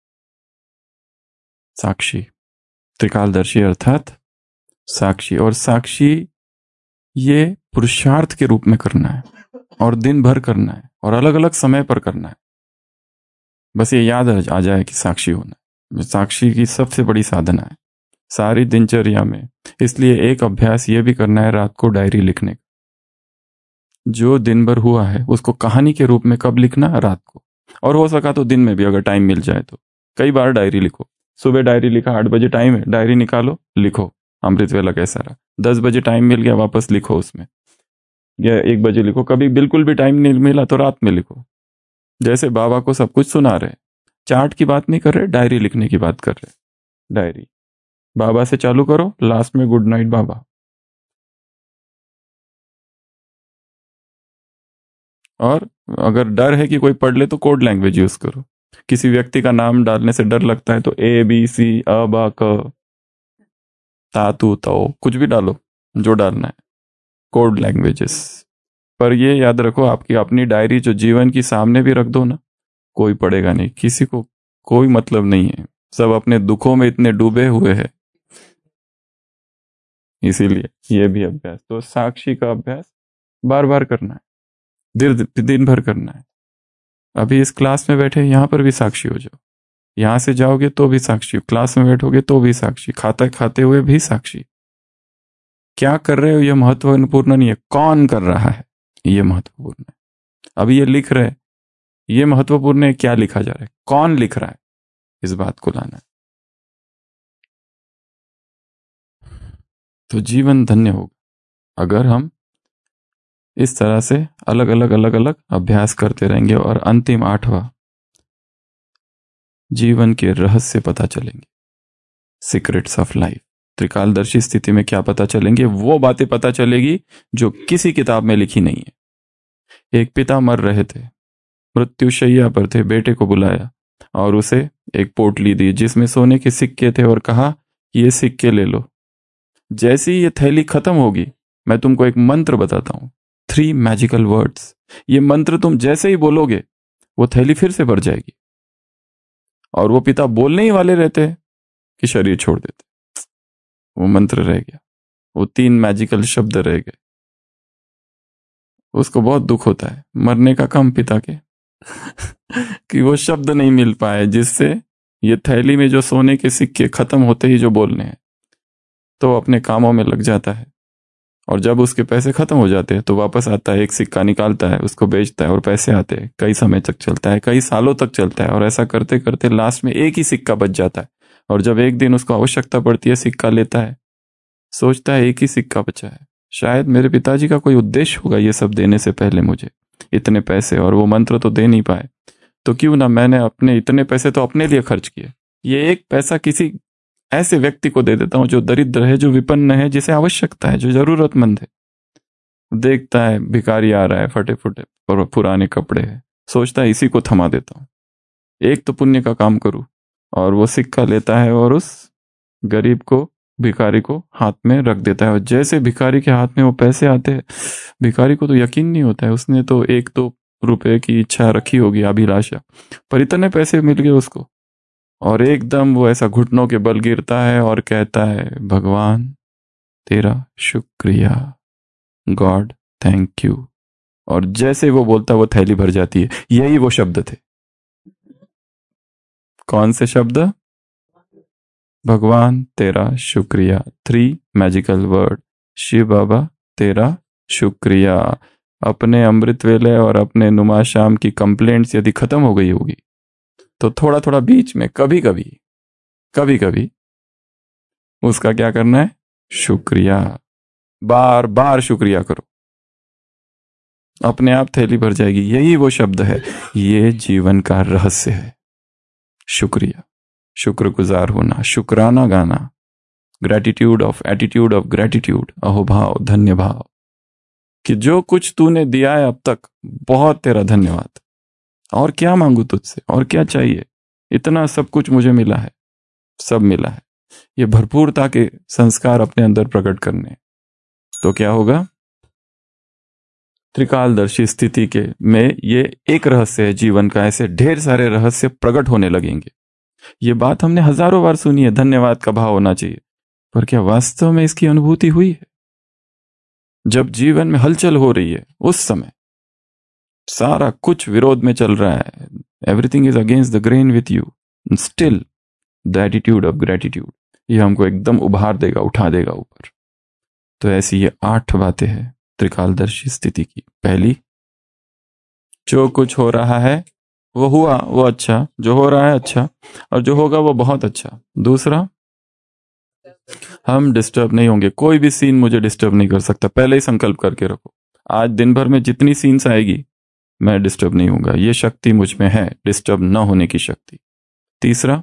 साक्षी, त्रिकालदर्शी अर्थात साक्षी। और साक्षी ये पुरुषार्थ के रूप में करना है, और दिन भर करना है, और अलग अलग समय पर करना है। बस ये याद आ जाए कि साक्षी होना है, साक्षी की सबसे बड़ी साधना है सारी दिनचर्या में। इसलिए एक अभ्यास ये भी करना है रात को डायरी लिखने का। जो दिन भर हुआ है उसको कहानी के रूप में कब लिखना? रात को, और हो सका तो दिन में भी अगर टाइम मिल जाए तो कई बार डायरी लिखो। सुबह डायरी लिखा, आठ बजे टाइम है, डायरी निकालो, लिखो अमृत वेला कैसा रहा। दस बजे टाइम मिल गया, वापस लिखो उसमें, या एक बजे लिखो। कभी बिल्कुल भी टाइम नहीं मिला तो रात में लिखो। जैसे बाबा को सब कुछ सुना रहे, चार्ट की बात नहीं कर रहे, डायरी लिखने की बात कर रहे। डायरी बाबा से चालू करो, लास्ट में गुड नाइट बाबा। और अगर डर है कि कोई पढ़ ले तो कोड लैंग्वेज यूज करो, किसी व्यक्ति का नाम डालने से डर लगता है तो ए बी सी अ बा क तातू तो कुछ भी डालो जो डालना है, कोड लैंग्वेजेस। पर ये याद रखो, आपकी अपनी डायरी जो जीवन की सामने भी रख दो ना, कोई पढ़ेगा नहीं, किसी को कोई मतलब नहीं है, सब अपने दुखों में इतने डूबे हुए हैं। इसीलिए ये भी अभ्यास, तो साक्षी का अभ्यास बार बार करना है, दिन दिन भर करना है। अभी इस क्लास में बैठे यहां पर भी साक्षी हो जाओ, यहां से जाओगे तो भी साक्षी, क्लास में बैठोगे तो भी साक्षी, खाता खाते हुए भी साक्षी। क्या कर रहे हो यह महत्वपूर्ण नहीं है, कौन कर रहा है यह महत्वपूर्ण है। अभी ये लिख रहे, ये महत्वपूर्ण है क्या लिखा जा रहा है, कौन लिख रहा है, इस बात को लाना है। तो जीवन धन्य होगा अगर हम इस तरह से अलग अलग अलग अलग अभ्यास करते रहेंगे। और अंतिम आठवां, जीवन के रहस्य पता चलेंगे, सीक्रेट्स ऑफ लाइफ। त्रिकालदर्शी स्थिति में क्या पता चलेंगे, वो बातें पता चलेगी जो किसी किताब में लिखी नहीं है। एक पिता मर रहे थे, मृत्युशैया पर थे, बेटे को बुलाया और उसे एक पोटली दी जिसमें सोने के सिक्के थे और कहा कि ये सिक्के ले लो, जैसे ही ये थैली खत्म होगी मैं तुमको एक मंत्र बताता हूं, थ्री मैजिकल वर्ड्स। ये मंत्र तुम जैसे ही बोलोगे वो थैली फिर से भर जाएगी। और वो पिता बोलने ही वाले रहते कि शरीर छोड़ देते, वो मंत्र रह गया, वो तीन मैजिकल शब्द रह गए। उसको बहुत दुख होता है, मरने का कम पिता के कि वो शब्द नहीं मिल पाए जिससे ये थैली में जो सोने के सिक्के खत्म होते ही जो बोलने हैं। तो अपने कामों में लग जाता है और जब उसके पैसे खत्म हो जाते हैं तो वापस आता है, एक सिक्का निकालता है, उसको बेचता है और पैसे आते हैं। कई समय तक चलता है, कई सालों तक चलता है और ऐसा करते करते लास्ट में एक ही सिक्का बच जाता है। और जब एक दिन उसको आवश्यकता पड़ती है, सिक्का लेता है, सोचता है एक ही सिक्का बचा है, शायद मेरे पिताजी का कोई उद्देश्य होगा ये सब देने से पहले मुझे इतने पैसे, और वो मंत्र तो दे नहीं पाए, तो क्यों ना मैंने अपने इतने पैसे तो अपने लिए खर्च किए, ये एक पैसा किसी ऐसे व्यक्ति को दे देता हूं जो दरिद्र है, जो विपन्न है, जिसे आवश्यकता है, जो जरूरतमंद है। देखता है भिखारी आ रहा है, फटे फुटे और पुराने कपड़े हैं, सोचता है इसी को थमा देता हूं, एक तो पुण्य का काम करूं। और वो सिक्का लेता है और उस गरीब को, भिखारी को हाथ में रख देता है। और जैसे भिखारी के हाथ में वो पैसे आते हैं, भिखारी को तो यकीन नहीं होता है, उसने तो एक दो रुपए की इच्छा रखी होगी, अभिलाषा, पर इतने पैसे मिल गए उसको। और एकदम वो ऐसा घुटनों के बल गिरता है और कहता है, भगवान तेरा शुक्रिया, गॉड थैंक यू। और जैसे वो बोलता वो थैली भर जाती है। यही वो शब्द थे। कौन से शब्द? भगवान तेरा शुक्रिया, three magical word. Shiv Baba तेरा शुक्रिया। अपने अमृत वेले और अपने नुमा शाम की कंप्लेंट्स यदि खत्म हो गई होगी तो थोड़ा थोड़ा बीच में कभी कभी कभी कभी उसका क्या करना है, शुक्रिया, बार बार शुक्रिया करो, अपने आप थैली भर जाएगी। यही वो शब्द है, ये जीवन का रहस्य है। शुक्रिया, शुक्रगुजार होना, शुक्राना गाना, gratitude of attitude of gratitude, अहोभाव, धन्य भाव कि जो कुछ तूने दिया है अब तक, बहुत तेरा धन्यवाद। और क्या मांगू तुझसे, और क्या चाहिए, इतना सब कुछ मुझे मिला है, सब मिला है। ये भरपूरता के संस्कार अपने अंदर प्रकट करने, तो क्या होगा, त्रिकालदर्शी स्थिति के में ये एक रहस्य है जीवन का, ऐसे ढेर सारे रहस्य प्रकट होने लगेंगे। ये बात हमने हजारों बार सुनी है, धन्यवाद का भाव होना चाहिए, पर क्या वास्तव में इसकी अनुभूति हुई है? जब जीवन में हलचल हो रही है, उस समय सारा कुछ विरोध में चल रहा है, everything is against the grain with you, still the attitude of gratitude, ये हमको एकदम उभार देगा, उठा देगा ऊपर। तो ऐसी ये आठ बातें हैं त्रिकालदर्शी स्थिति की। पहली, जो कुछ हो रहा है वो हुआ, वो अच्छा, जो हो रहा है अच्छा, और जो होगा वो बहुत अच्छा। दूसरा, हम डिस्टर्ब नहीं होंगे, कोई भी सीन मुझे डिस्टर्ब नहीं कर सकता। पहले ही संकल्प करके रखो, आज दिन भर में जितनी सीन्स आएगी मैं डिस्टर्ब नहीं होऊंगा, ये शक्ति मुझ में है, डिस्टर्ब न होने की शक्ति। तीसरा,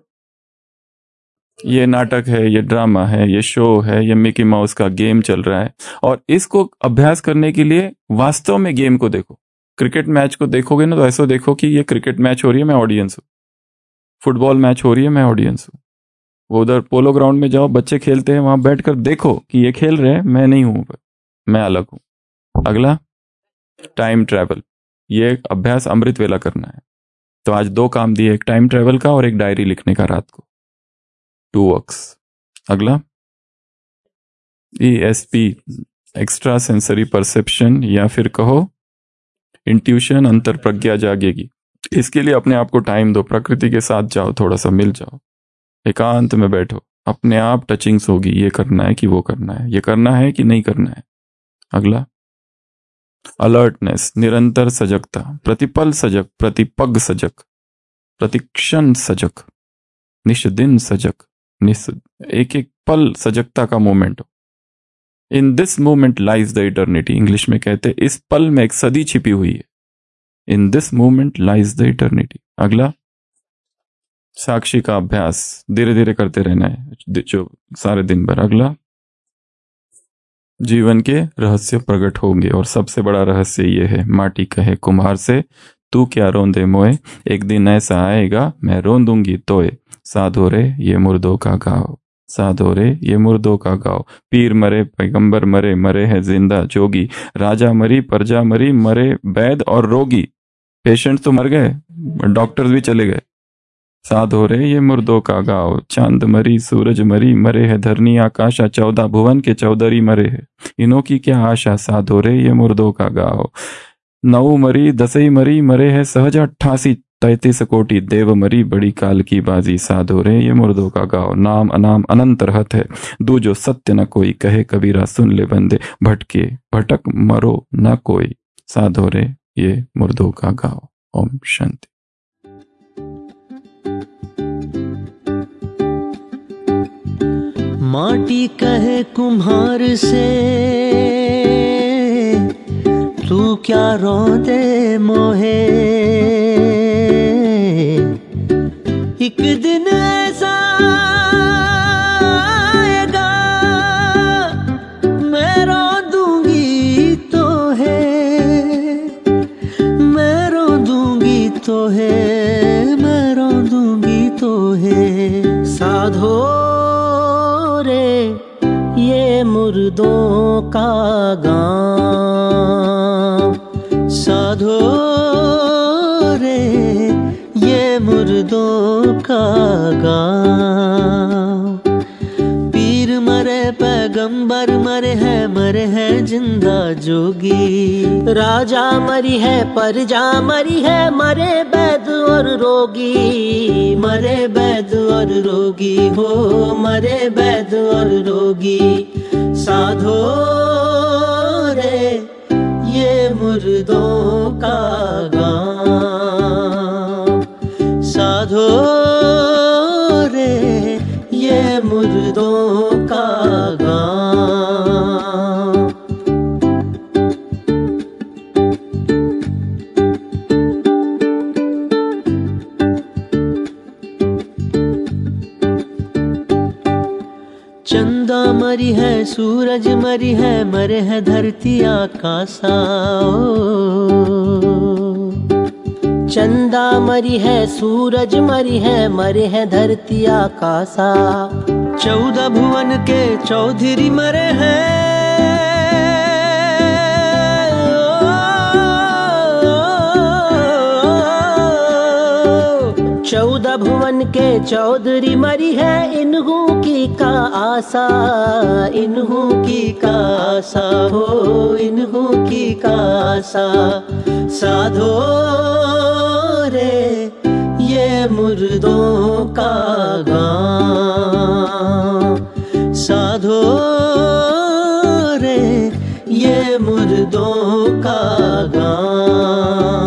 ये नाटक है, ये ड्रामा है, ये शो है, ये मिकी माउस का गेम चल रहा है, और इसको अभ्यास करने के लिए वास्तव में गेम को देखो, क्रिकेट मैच को देखोगे ना तो ऐसा देखो कि ये क्रिकेट मैच हो रही है, मैं ऑडियंस हूँ। फुटबॉल मैच हो रही है, मैं ऑडियंस हूँ। वो उधर पोलो ग्राउंड में जाओ, बच्चे खेलते हैं, वहां बैठकर देखो कि ये खेल रहे हैं, मैं नहीं हूं, मैं अलग हूं। अगला टाइम ट्रैवल, ये अभ्यास अमृत वेला करना है। तो आज दो काम दिए, एक टाइम ट्रैवल का और एक डायरी लिखने का रात को, टू वर्क्स। अगला E S P, extra sensory perception, या फिर कहो इंट्यूशन, अंतर प्रज्ञा जागेगी। इसके लिए अपने आप को टाइम दो, प्रकृति के साथ जाओ, थोड़ा सा मिल जाओ, एकांत में बैठो, अपने आप टचिंग्स होगी, ये करना है कि वो करना है, ये करना है कि नहीं करना है। अगला अलर्टनेस, निरंतर सजगता, प्रतिपल सजग, प्रतिपग सजग, प्रतिक्षण सजग, निष्दिन सजग, निस एक एक पल सजगता का मोमेंट हो। In this moment lies the eternity, English में कहते हैं इस पल में एक सदी छिपी हुई है। In this moment lies the eternity. अगला साक्षी का अभ्यास, धीरे धीरे करते रहना है जो सारे दिन भर। अगला जीवन के रहस्य प्रकट होंगे, और सबसे बड़ा रहस्य ये है, माटी कहे कुम्हार से तू क्या रोंदे मोए, एक दिन ऐसा आएगा मैं रोंदूंगी तोए, साधो रे ये मुर्दों का गाओ, साधो रे ये मुर्दों का गाओ। पीर मरे, पैगंबर मरे, मरे है जिंदा जोगी, राजा मरी, प्रजा मरी, मरे वैद और रोगी। पेशेंट तो मर गए, डॉक्टर्स भी चले गए। साधो रे ये मुर्दों का गाओ, चांद मरी, सूरज मरी, मरे है धरनी आकाशा, चौदह भुवन के चौधरी मरे है, इनों की क्या आशा, साधो रे ये मुर्दों का गाओ। नौ मरी, दसई मरी, मरे है सहज अट्ठासी, तैतीस कोटि देव मरी, बड़ी काल की बाजी, साधो रे ये मुर्दों का गाओ। नाम अनाम अनंत रहत है, दूजो सत्य न कोई, कहे कबीरा सुन ले बंदे, भटके भटक मरो न कोई, साधो रे ये मुर्दों का गाओ। ओम शांति। माटी कहे कुम्हार से तू क्या रोंदे मोहे, एक दिन ऐसा आएगा मैं रोंदूंगी तो है, मैं रोंदूंगी तो है, मैं रोंदूंगी तो है। साधो ये मुर्दों का गाँव, साधो रे ये मुर्दों का गाँव। पीर मरे, पैगंबर मरे हैं, मरे हैं जिंदा जोगी, राजा मरी है, प्रजा मरी है, मरे वैद और रोगी, मरे वैद और रोगी हो, मरे वैद और रोगी। साधो रे ये मुर्दों का गाँव, साधो रे ये मुर्दों का गाँव। चंदा मरी है, सूरज मरी है, मरे है धरती आकाशा। चंदा मरी है, सूरज मरी है, मरे है धरती आकाशा। चौदह भुवन के चौधरी मरे हैं, चौदह भुवन के चौधरी मरी है, इन्हू की का आशा, इन्हू की का आशा हो, इन्हू की का आशा। साधो रे ये मुर्दों का गाँव, साधो रे ये मुर्दों का गाँव।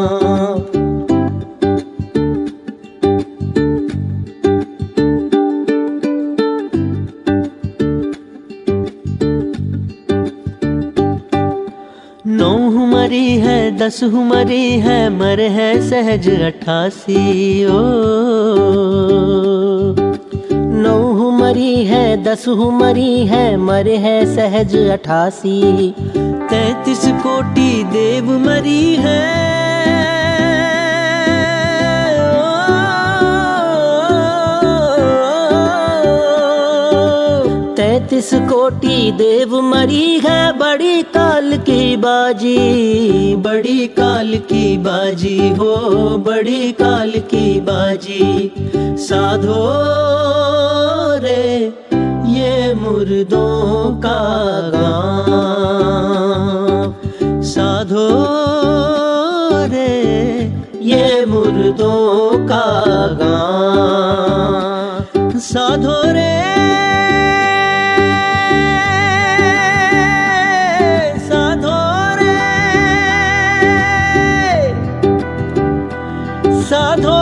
नौ मरी है, दस मरी है, मरे है सहज अठासी। ओ नौ मरी है, दस मरी है, मरे है सहज अठासी। तैतीस कोटि देव मरी है, तैतीस कोटि देव मरी है। बड़ी काल की बाजी, बड़ी काल की बाजी हो, बड़ी काल की बाजी। साधो रे ये मुर्दों का गाँव, साधो रे ये मुर्दों का गाँव, साधो रे साधो